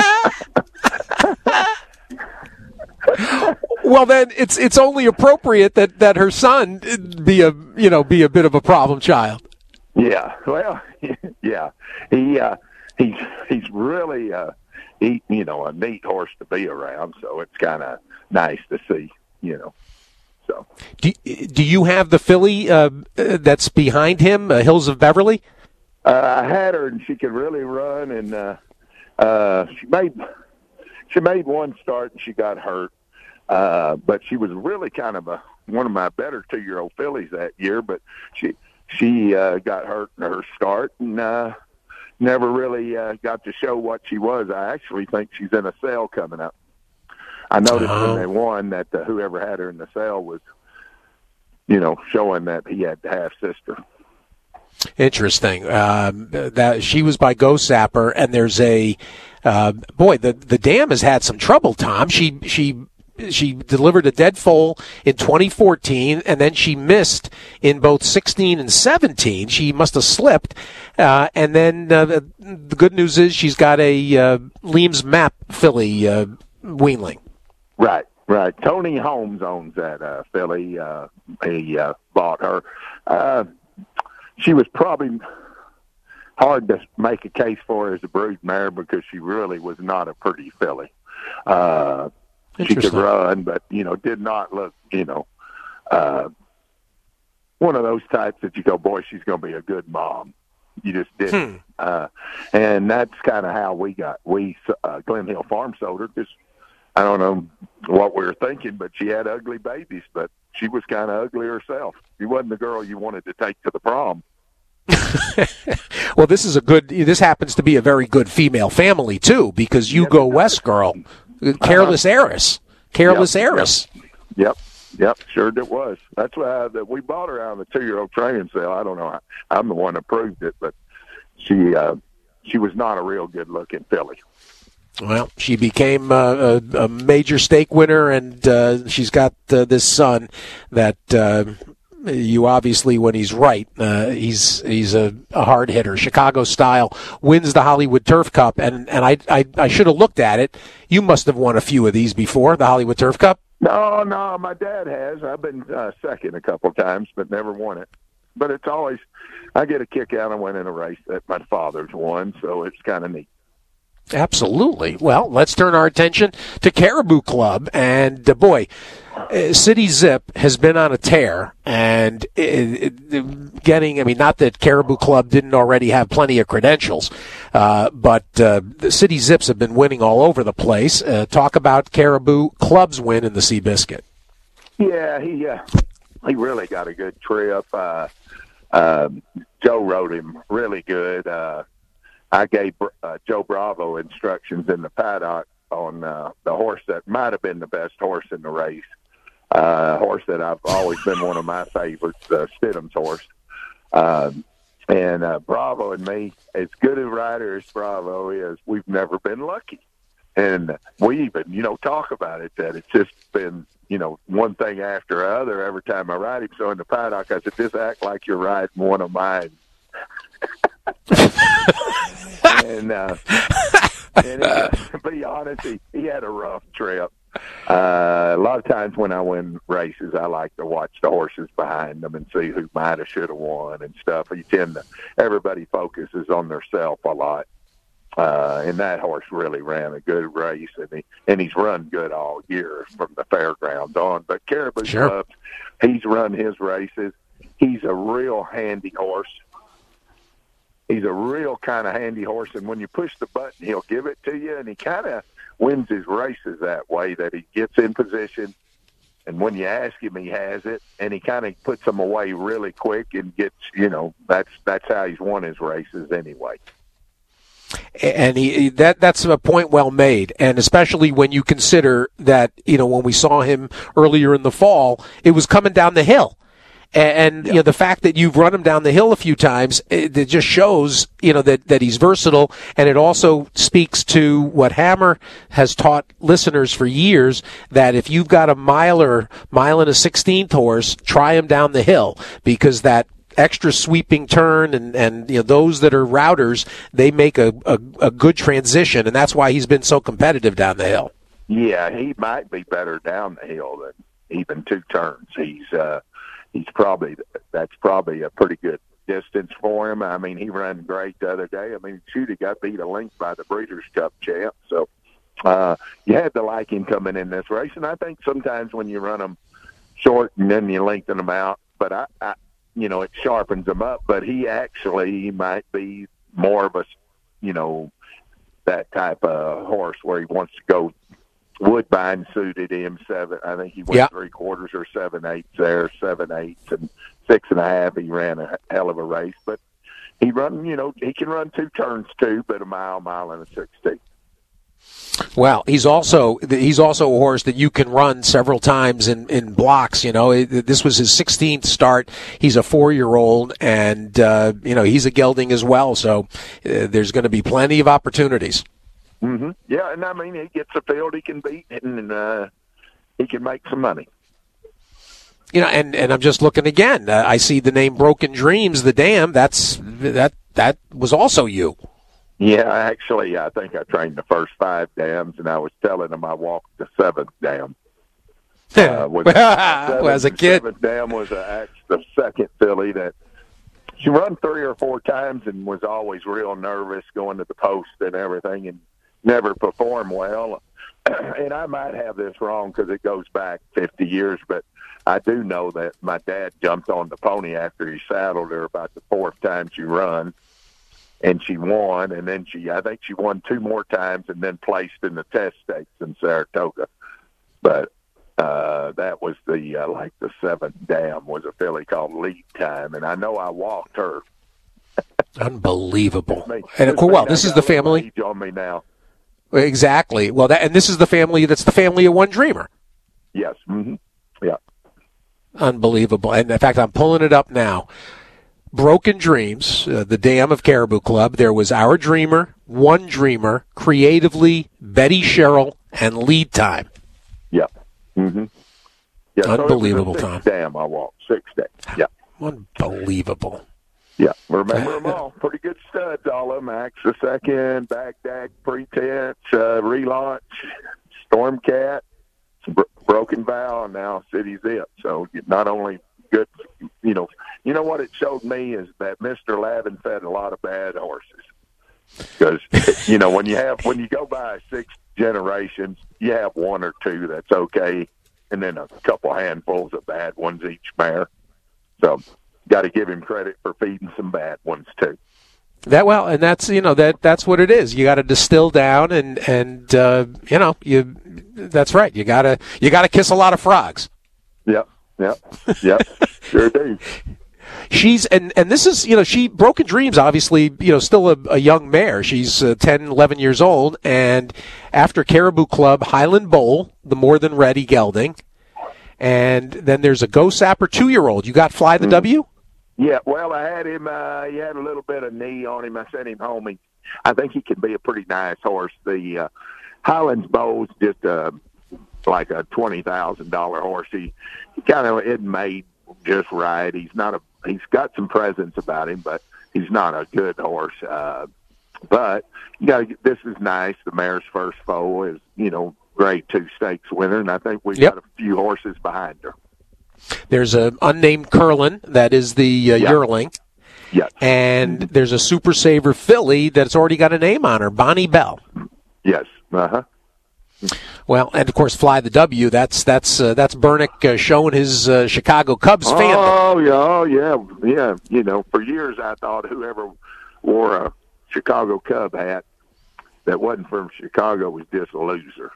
Well, then it's it's only appropriate that, that her son be a you know be a bit of a problem child. Yeah, well, yeah, he uh, he's he's really uh, he you know a neat horse to be around. So it's kind of nice to see, you know. So do do you have the filly uh, that's behind him, uh, Hills of Beverly? Uh, I had her, and she could really run, and uh, uh, she made she made one start, and she got hurt. Uh, but she was really kind of a one of my better two-year-old fillies that year. But she. She uh, got hurt in her start and uh, never really uh, got to show what she was. I actually think she's in a sale coming up. I noticed uh-huh. when they won that uh, whoever had her in the sale was, you know, showing that he had the half-sister. Interesting. Um, that she was by Go Sapper, and there's a uh, boy. The the dam has had some trouble. Tom. She she. She delivered a dead foal in twenty fourteen, and then she missed in both sixteen and seventeen. She must have slipped. Uh, and then uh, the, the good news is she's got a uh, Leams Map filly uh, weanling. Right, right. Tony Holmes owns that uh, filly. Uh, he uh, bought her. Uh, she was probably hard to make a case for her as a brood mare because she really was not a pretty filly. Uh She could run, but, you know, did not look, you know, uh, one of those types that you go, boy, she's going to be a good mom. You just didn't. Hmm. Uh, and that's kind of how we got, we, uh, Glen Hill Farm sold her because I don't know what we were thinking, but she had ugly babies, but she was kind of ugly herself. She wasn't the girl you wanted to take to the prom. Well, this is a good, this happens to be a very good female family, too, because you Go West girl. Careless uh-huh. Heiress. Careless yep, Heiress. Yep. Yep. Sure it was. That's why that we bought her out on the two-year-old training sale. I don't know. I'm the one that proved it, but she uh, she was not a real good-looking filly. Well, she became uh, a, a major stake winner, and uh, she's got uh, this son that uh, you obviously, when he's right, uh, he's he's a, a hard hitter. Chicago style, wins the Hollywood Turf Cup, and and I I, I should have looked at it. You must have won a few of these before, the Hollywood Turf Cup. No, no, my dad has. I've been uh, second a couple of times, but never won it. But it's always, I get a kick out of winning a race that my father's won, so it's kind of neat. Absolutely. Well, let's turn our attention to Caribou Club. And, uh, boy, uh, City Zip has been on a tear. And it, it, getting, I mean, not that Caribou Club didn't already have plenty of credentials, uh, but uh, the City Zips have been winning all over the place. Uh, talk about Caribou Club's win in the Seabiscuit. Yeah, he uh, he really got a good trip. Uh, uh, Joe rode him really good. Uh, I gave uh, Joe Bravo instructions in the paddock on uh, the horse that might have been the best horse in the race, a uh, horse that I've always been one of my favorites, uh, Stidham's horse. Uh, and uh, Bravo and me, as good a rider as Bravo is, we've never been lucky. And we even, you know, talk about it, that it's just been, you know, one thing after another every time I ride him. So in the paddock, I said, just act like you're riding one of mine. and uh, And uh, to be honest, he, he had a rough trip. Uh, a lot of times when I win races, I like to watch the horses behind them and see who might have, should have won and stuff. You tend to, everybody focuses on themselves a lot. Uh, and that horse really ran a good race, and he and he's run good all year from the fairgrounds on. But Caribou Sure. Club, he's run his races. He's a real handy horse. He's a real kind of handy horse, and when you push the button, he'll give it to you, and he kind of wins his races that way, that he gets in position, and when you ask him, he has it, and he kind of puts them away really quick and gets, you know, that's that's how he's won his races anyway. And he that that's a point well made, and especially when you consider that, you know, when we saw him earlier in the fall, it was coming down the hill. And, yeah. you know, the fact that you've run him down the hill a few times, it, it just shows, you know, that, that he's versatile. And it also speaks to what Hammer has taught listeners for years, that if you've got a miler, mile and a sixteenth horse, try him down the hill, because that extra sweeping turn and, and, you know, those that are routers, they make a, a, a good transition. And that's why he's been so competitive down the hill. Yeah, he might be better down the hill than even two turns. He's, uh, He's probably that's probably a pretty good distance for him. I mean, he ran great the other day. I mean, shoot, he got beat a length by the Breeders' Cup champ. So uh, you had to like him coming in this race. And I think sometimes when you run them short and then you lengthen them out, but I, I you know, it sharpens them up. But he actually might be more of a, you know, that type of horse where he wants to go. Woodbine suited him seven. I think he went yeah. three quarters or seven eighths there, seven eighths and six and a half. He ran a hell of a race, but he run. You know, he can run two turns too, but a mile, mile and a sixty. Well, he's also he's also a horse that you can run several times in, in blocks. You know, this was his sixteenth start. He's a four-year-old, and uh, you know, he's a gelding as well. So uh, there's going to be plenty of opportunities. Mm-hmm. Yeah, and I mean, he gets a field he can beat, and uh, he can make some money. You know, and, and I'm just looking again. Uh, I see the name Broken Dreams, the dam. That's that that was also you. Yeah, actually, I think I trained the first five dams, and I was telling him I walked the seventh dam. Uh, with well, as a kid, seventh dam was a, the second filly that. She run three or four times and was always real nervous going to the post and everything, and never performed well. And I might have this wrong because it goes back fifty years, but I do know that my dad jumped on the pony after he saddled her about the fourth time she run, and she won. And then she, I think she won two more times and then placed in the test stakes in Saratoga. But uh, that was the, uh, like the seventh dam was a filly called Lead Time. And I know I walked her. Unbelievable. Me, and of course, well, this is the family. On me now. Exactly. Well, that and this is the family. That's the family of One Dreamer. Yes. Mm-hmm. Yeah. Unbelievable. And in fact, I'm pulling it up now. Broken Dreams, uh, the dam of Caribou Club. There was Our Dreamer, One Dreamer, Creatively, Betty Sherrill, and Lead Time. Yeah. Mm-hmm. Yeah. Unbelievable, so Tom. Dam, I walked six days. Yeah. Unbelievable. Yeah, remember them all. Pretty good studs, all of them. Axe the Second, Baghdad, Pretense, uh, Relaunch, Stormcat, Bro- Broken Vow, and now City Zip. So not only good, you know, you know what it showed me is that Mister Lavin fed a lot of bad horses. Because, you know, when you have, when you go by six generations, you have one or two that's okay, and then a couple handfuls of bad ones each mare. So, got to give him credit for feeding some bad ones too. That well, and that's you know that that's what it is. You got to distill down, and and uh, you know you. That's right. You gotta you gotta kiss a lot of frogs. Yep, yep, yep. Sure do. She's and and this is you know she Broken Dreams obviously you know still a, a young mare. She's uh, ten, eleven years old, and after Caribou Club, Highland Bowl, the More Than Ready gelding, and then there's a Go Sapper two-year-old. You got Fly the mm. W. Yeah, well, I had him. Uh, he had a little bit of knee on him. I sent him home. He, I think he can be a pretty nice horse. The uh, Highlands Bow's just uh, like a twenty thousand dollar horse. He, he kind of isn't made just right. He's not a. He's got some presence about him, but he's not a good horse. Uh, But you got to. This is nice. The mare's first foal is, you know, grade two stakes winner, and I think we've yep. got a few horses behind her. There's an unnamed Curlin that is the uh, yep. yearling. Yes. And there's a Super Saver filly that's already got a name on her, Bonnie Bell. Yes. Uh-huh. Well, and of course, Fly the W. That's that's uh, that's Bernick uh, showing his uh, Chicago Cubs oh, fandom. Oh yeah, oh yeah, yeah. You know, for years I thought whoever wore a Chicago Cub hat that wasn't from Chicago was just a loser.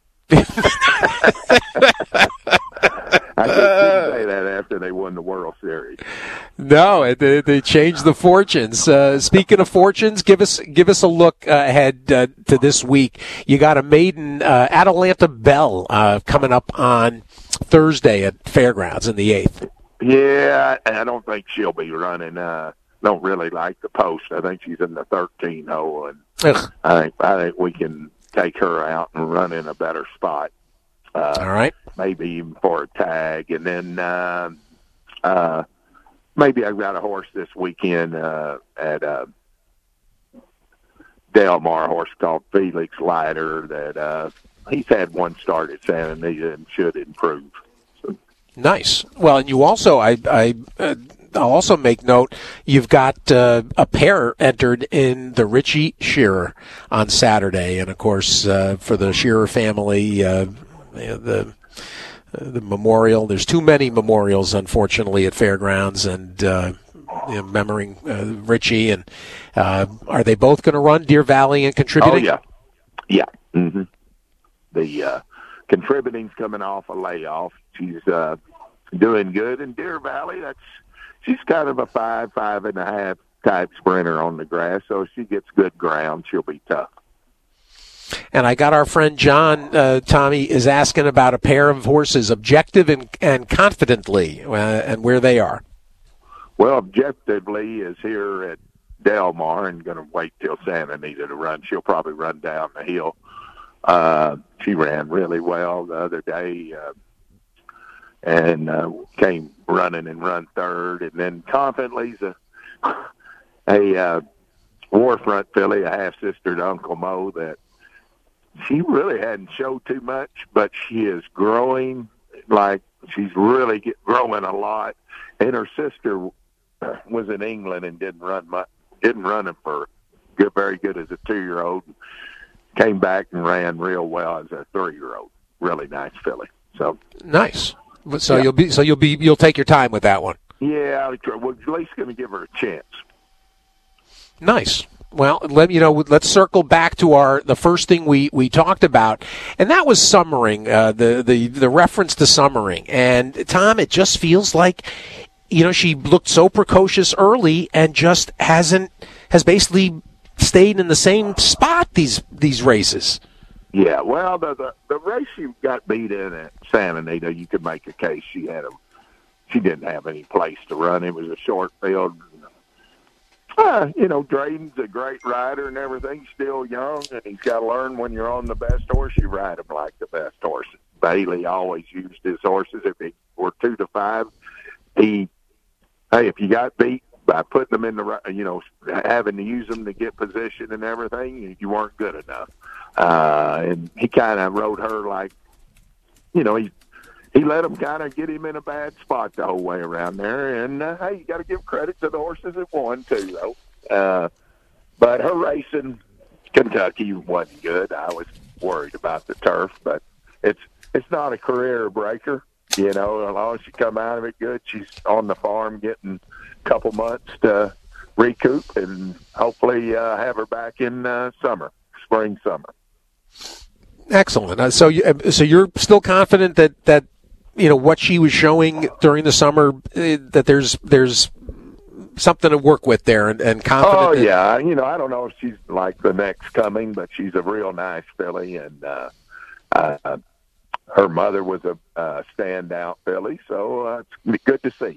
I couldn't say that after they won the World Series. No, they, they changed the fortunes. Uh, speaking of fortunes, give us give us a look uh, ahead uh, to this week. You got a maiden, uh, Atalanta Bell, uh, coming up on Thursday at Fairgrounds in the eighth. Yeah, I don't think she'll be running. Uh, don't really like the post. I think she's in the thirteen hole, and Ugh. I think I think we can take her out and run in a better spot. Uh, All right. Maybe even for a tag. And then uh, uh, maybe I've got a horse this weekend uh, at uh, Del Mar, a horse called Felix Leiter that uh, he's had one start at Santa Anita and should improve. So. Nice. Well, and you also, I, I, uh, I'll also make note, you've got uh, a pair entered in the Richie Shearer on Saturday. And, of course, uh, for the Shearer family, uh, the uh, the memorial. There's too many memorials, unfortunately, at Fairgrounds, and uh, you know, memorizing uh, Richie. And uh, are they both going to run Deer Valley and contributing? Oh yeah, yeah. Mm-hmm. The uh, contributing's coming off a layoff. She's uh, doing good in Deer Valley. That's she's kind of a five, five and a half type sprinter on the grass. So if she gets good ground, she'll be tough. And I got our friend John, uh, Tommy, is asking about a pair of horses, Objective and, and Confidently, uh, and where they are. Well, Objectively is here at Del Mar and going to wait till Santa Anita to run. She'll probably run down the hill. Uh, she ran really well the other day uh, and uh, came running and run third. And then Confidently's a, a uh, Warfront filly, a half-sister to Uncle Mo that she really hadn't showed too much, but she is growing like she's really get, growing a lot. And her sister was in England and didn't run much, didn't run it for good, very good as a two-year-old. Came back and ran real well as a three-year-old. Really nice filly. So nice. So yeah. you'll be so you'll be you'll take your time with that one. Yeah, we're at least going to give her a chance. Nice. Well, let you know. Let's circle back to our the first thing we, we talked about, and that was summering. Uh, the the the reference to summering. And Tom, it just feels like, you know, she looked so precocious early and just hasn't has basically stayed in the same spot these these races. Yeah, well, the the, the race she got beat in at Santa Anita, you could make a case she had a she didn't have any place to run. It was a short field. Uh, you know, Drayden's a great rider and everything. He's still young, and he's got to learn when you're on the best horse, you ride him like the best horse. Bailey always used his horses. If they were two to five, he, hey, if you got beat by putting them in the, you know, having to use them to get position and everything, you weren't good enough. Uh, and he kind of rode her like, you know, he he let him kind of get him in a bad spot the whole way around there. And, uh, hey, you got to give credit to the horses that won, too, though. Uh, but her racing, Kentucky wasn't good. I was worried about the turf, but it's it's not a career breaker. You know, as long as she come out of it good, she's on the farm getting a couple months to recoup and hopefully uh, have her back in uh, summer, spring, summer. Excellent. Uh, so, you, so you're still confident that, that you know what she was showing during the summer, uh, that there's there's something to work with there, and, and confident. Oh that, yeah, you know I don't know if she's like the next coming, but she's a real nice filly, and uh, uh, her mother was a uh, standout filly, so uh, it's good to see.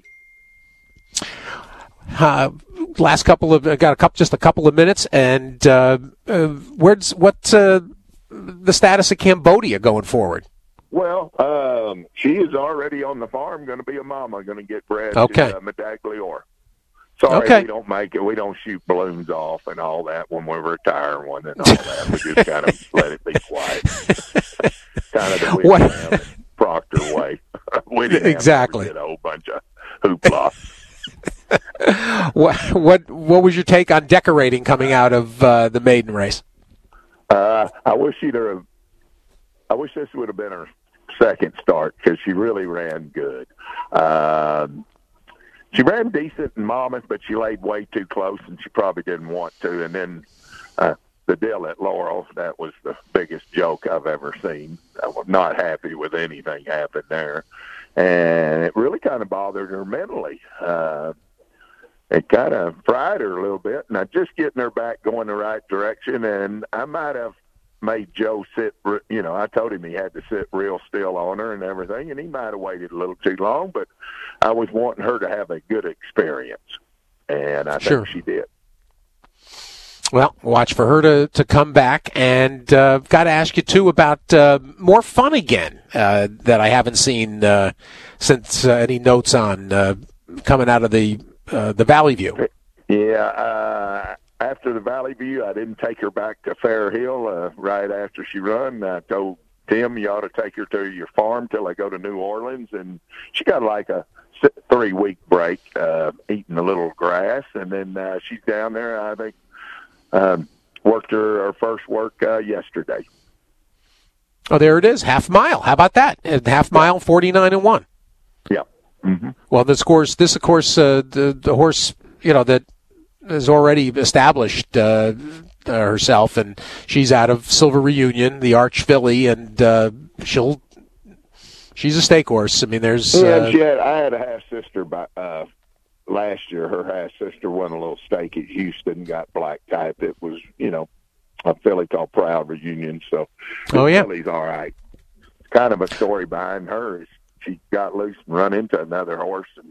Uh, last couple of I got a couple, just a couple of minutes, and uh, uh, where's what's uh, the status of Cambodia going forward? Well, um, she is already on the farm, going to be a mama, going to get bred okay. to uh, Medaglior. Sorry, okay. we don't make it. We don't shoot balloons off and all that when we retire one and all that. We just kind of let it be quiet. Kind of the Whittingham and Proctor way. Exactly. Did a whole bunch of hoopla. what what what was your take on decorating coming out of uh, the maiden race? Uh, I wish she'd have. I wish this would have been her second start because she really ran good. Um, she ran decent in Monmouth, but she laid way too close, and she probably didn't want to. And then uh, the deal at Laurel, that was the biggest joke I've ever seen. I was not happy with anything happened there, and it really kind of bothered her mentally. Uh, it kind of fried her a little bit, and I just getting her back going the right direction, and I might have made Joe sit, you know, I told him he had to sit real still on her and everything, and he might have waited a little too long, but I was wanting her to have a good experience, and I sure. think she did. Well, watch for her to, to come back, and uh, got to ask you, too, about uh, more fun again uh, that I haven't seen uh, since uh, any notes on uh, coming out of the uh, the Valley View. Yeah, uh, after the Valley View, I didn't take her back to Fair Hill uh, right after she run. I told Tim, you ought to take her to your farm till I go to New Orleans, and she got like a three-week break, uh, eating a little grass, and then uh, she's down there, I think, um, worked her, her first work uh, yesterday. Oh, there it is, half mile. How about that? Half mile, forty-nine and one. Yeah. Mm-hmm. Well, this course, this of course, uh, the the horse, you know, that has already established uh, uh, herself, and she's out of Silver Reunion, the Arch Filly, and uh, she'll she's a stake horse. I mean, there's yeah. Uh, she had, I had a half sister by, uh, last year. Her half sister won a little stake at Houston, got black type. It was, you know, a filly called Proud Reunion. So, oh yeah, filly's all right. Kind of a story behind her is she got loose and run into another horse, and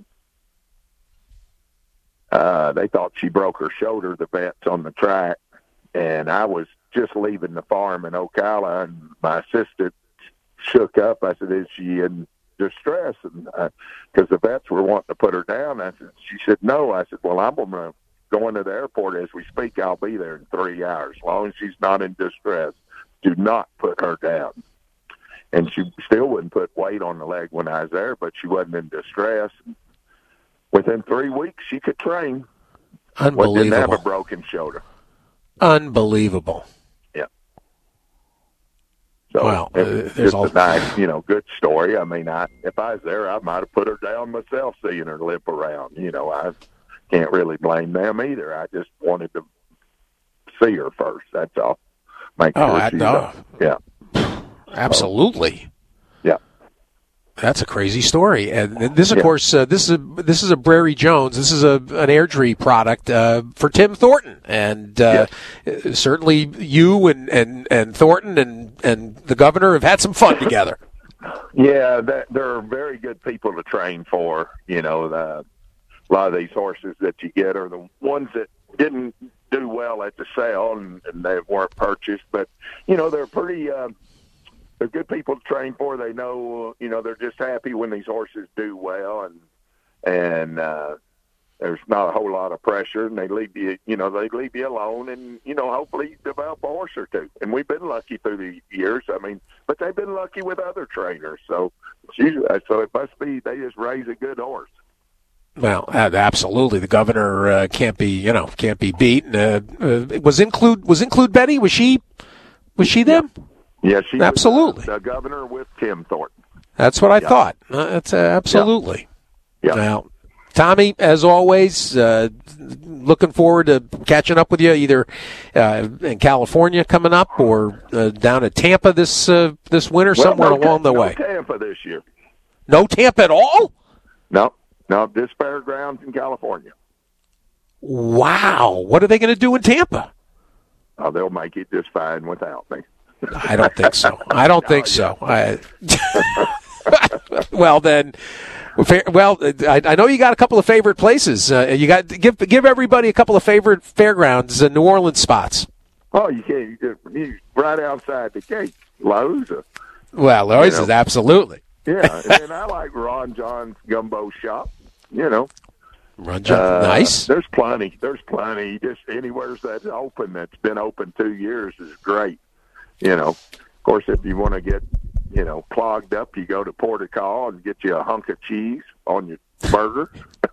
uh, they thought she broke her shoulder, the vets on the track. And I was just leaving the farm in Ocala, and my assistant shook up. I said, is she in distress? And because the vets were wanting to put her down, I said, she said, no. I said, well, I'm going to go into the airport as we speak. I'll be there in three hours. As long as she's not in distress, do not put her down. And she still wouldn't put weight on the leg when I was there, but she wasn't in distress. Within three weeks, she could train. Unbelievable. But didn't have a broken shoulder. Unbelievable. Yeah. So well, uh, it was there's just all... a nice, you know, good story. I mean, I if I was there, I might have put her down myself, seeing her limp around. You know, I can't really blame them either. I just wanted to see her first. That's all. Make oh, sure I she's know. up. Yeah. Absolutely. Yeah. That's a crazy story. And this, of yeah. course, uh, this is a, this is a Brary Jones. This is a an Airdrie product uh, for Tim Thornton, and uh, yes. certainly you and, and, and Thornton and, and the governor have had some fun together. Yeah, that, they're very good people to train for. You know, the, a lot of these horses that you get are the ones that didn't do well at the sale and, and they weren't purchased, but you know they're pretty. Uh, They're good people to train for. They know, you know, they're just happy when these horses do well, and and uh, there's not a whole lot of pressure, and they leave you, you know, they leave you alone, and you know, hopefully you develop a horse or two. And we've been lucky through the years. I mean, but they've been lucky with other trainers, so it's usually, so it must be they just raise a good horse. Well, absolutely. The governor uh, can't be, you know, can't be beaten. Uh, uh, was include was include Betty? Was she? Was she them? Yeah. Yeah, she absolutely. Was the governor with Tim Thornton. That's what I yeah. thought. Uh, that's uh, absolutely. Yeah. Now, Tommy, as always, uh, looking forward to catching up with you either uh, in California coming up or uh, down at Tampa this uh, this winter, well, somewhere no, along the no way. No Tampa this year. No Tampa at all? No, no. This fairgrounds in California. Wow. What are they going to do in Tampa? Oh, they'll make it just fine without me. I don't think so. I don't think so. I, well, then, well, I, I know you got a couple of favorite places. Uh, you got give give everybody a couple of favorite fairgrounds, uh, New Orleans spots. Oh, you can't. You just, you, right outside the gate, Lowe's. Uh, well, Lowe's you know. is absolutely. Yeah, and I like Ron John's Gumbo Shop. You know, Run jump, uh, nice. There's plenty. There's plenty. Just anywhere that's open, that's been open two years is great. You know, of course, if you want to get, you know, clogged up, you go to Portical and get you a hunk of cheese on your burger.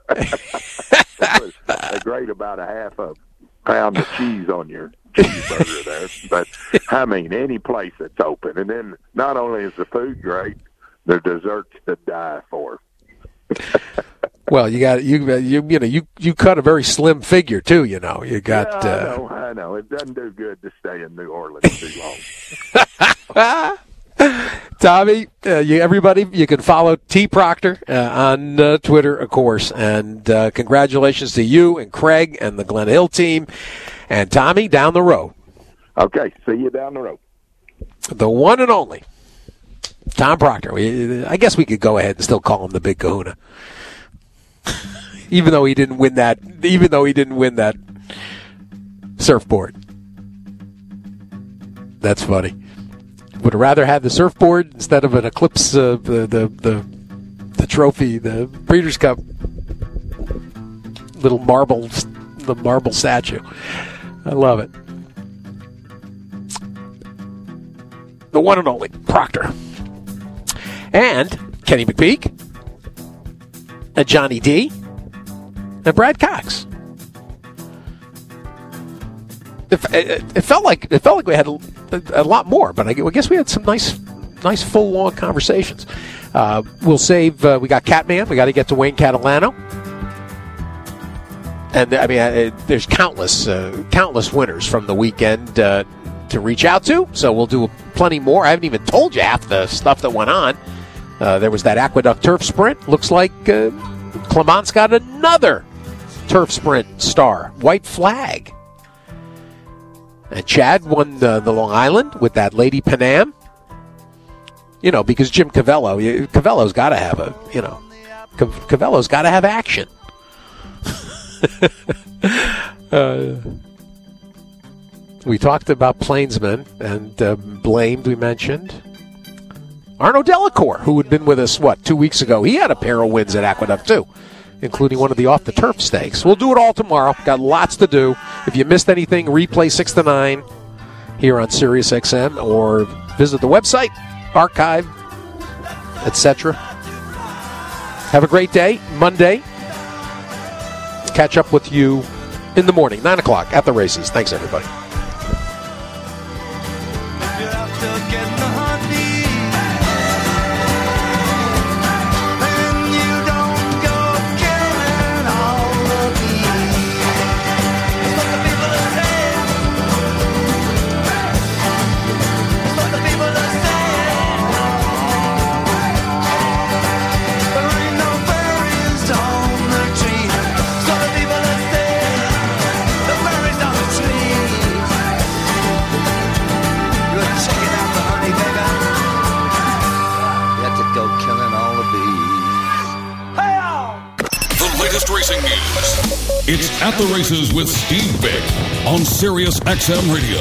They grate about a half a pound of cheese on your cheeseburger there. But, I mean, any place that's open. And then not only is the food great, the desserts to die for. Well, you got you you you know you you cut a very slim figure too. You know you got. Yeah, I uh, know, I know. It doesn't do good to stay in New Orleans too long. Tommy, uh, you, everybody, you can follow T. Proctor uh, on uh, Twitter, of course. And uh, congratulations to you and Craig and the Glen Hill team. And Tommy, down the road. Okay, see you down the road. The one and only Tom Proctor. We, I guess we could go ahead and still call him the Big Kahuna, even though he didn't win that. Even though he didn't win that surfboard. That's funny. Would have rather had the surfboard instead of an Eclipse, uh, the, the the the trophy, the Breeders' Cup, little marble, the marble statue. I love it. The one and only Proctor. And Kenny McPeak. And Johnny D. And Brad Cox. It, it, it felt like it felt like we had a, a, a lot more, but I guess we had some nice, nice full long conversations. Uh, we'll save. Uh, we got Catman. We got to get to Wayne Catalano, and I mean, uh, there's countless, uh, countless winners from the weekend uh, to reach out to. So we'll do plenty more. I haven't even told you half the stuff that went on. Uh, there was that Aqueduct Turf Sprint. Looks like uh, Clement's got another Turf Sprint star. White Flag. And Chad won the, the Long Island with that Lady Panam. You know, because Jim Cavello, Cavello's got to have a, you know, Cavello's got to have action. uh, we talked about Plainsmen and uh, Blamed, we mentioned. Arno Delacour, who had been with us, what, two weeks ago. He had a pair of wins at Aqueduct, too, including one of the off-the-turf stakes. We'll do it all tomorrow. Got lots to do. If you missed anything, replay six to nine here on Sirius X M or visit the website, archive, et cetera. Have a great day. Monday. Catch up with you in the morning, nine o'clock at the races. Thanks, everybody. Racing news. It's At the Races with Steve Bick on Sirius X M Radio.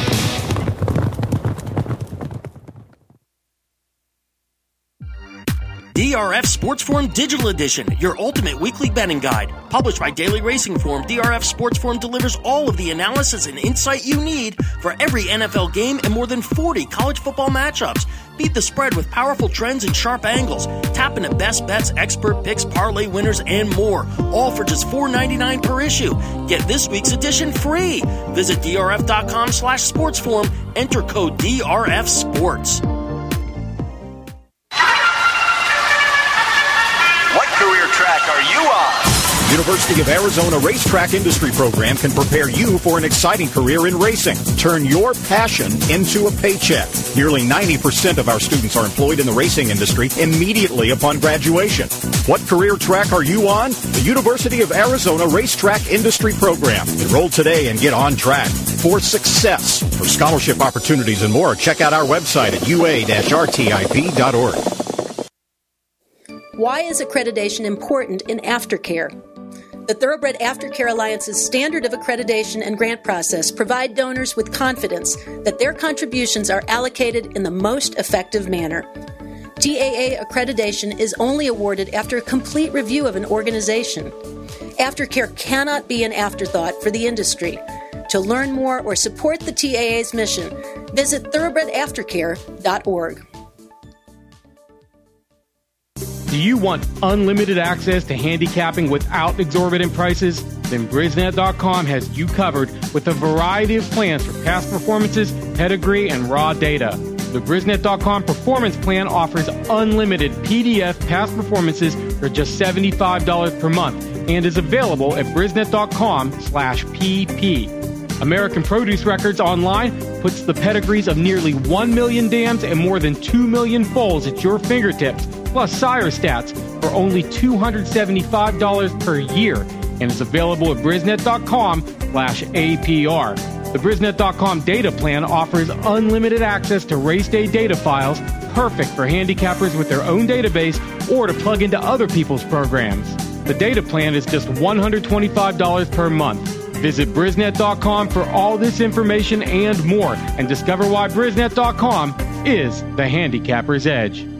D R F Sports Forum Digital Edition, your ultimate weekly betting guide. Published by Daily Racing Form, D R F Sports Forum delivers all of the analysis and insight you need for every N F L game and more than forty college football matchups. Beat the spread with powerful trends and sharp angles. Tap into best bets, expert picks, parlay winners, and more. All for just four dollars and ninety-nine cents per issue. Get this week's edition free. Visit drf.com slash sportsforum. Enter code D R F Sports. What career track are you on? University of Arizona Racetrack Industry Program can prepare you for an exciting career in racing. Turn your passion into a paycheck. Nearly ninety percent of our students are employed in the racing industry immediately upon graduation. What career track are you on? The University of Arizona Racetrack Industry Program. Enroll today and get on track for success. For scholarship opportunities and more, check out our website at u a dash r t i p dot org. Why is accreditation important in aftercare? The Thoroughbred Aftercare Alliance's standard of accreditation and grant process provide donors with confidence that their contributions are allocated in the most effective manner. T A A accreditation is only awarded after a complete review of an organization. Aftercare cannot be an afterthought for the industry. To learn more or support the T A A's mission, visit thoroughbred aftercare dot org. Do you want unlimited access to handicapping without exorbitant prices? Then Brisnet dot com has you covered with a variety of plans for past performances, pedigree, and raw data. The Brisnet dot com Performance Plan offers unlimited P D F past performances for just seventy-five dollars per month and is available at Brisnet dot com slash P P. American Produce Records Online puts the pedigrees of nearly one million dams and more than two million foals at your fingertips, plus sire stats for only two hundred seventy-five dollars per year, and is available at Brisnet dot com slash A P R. The Brisnet dot com data plan offers unlimited access to race day data files, perfect for handicappers with their own database or to plug into other people's programs. The data plan is just one hundred twenty-five dollars per month. Visit Brisnet dot com for all this information and more, and discover why Brisnet dot com is the handicapper's edge.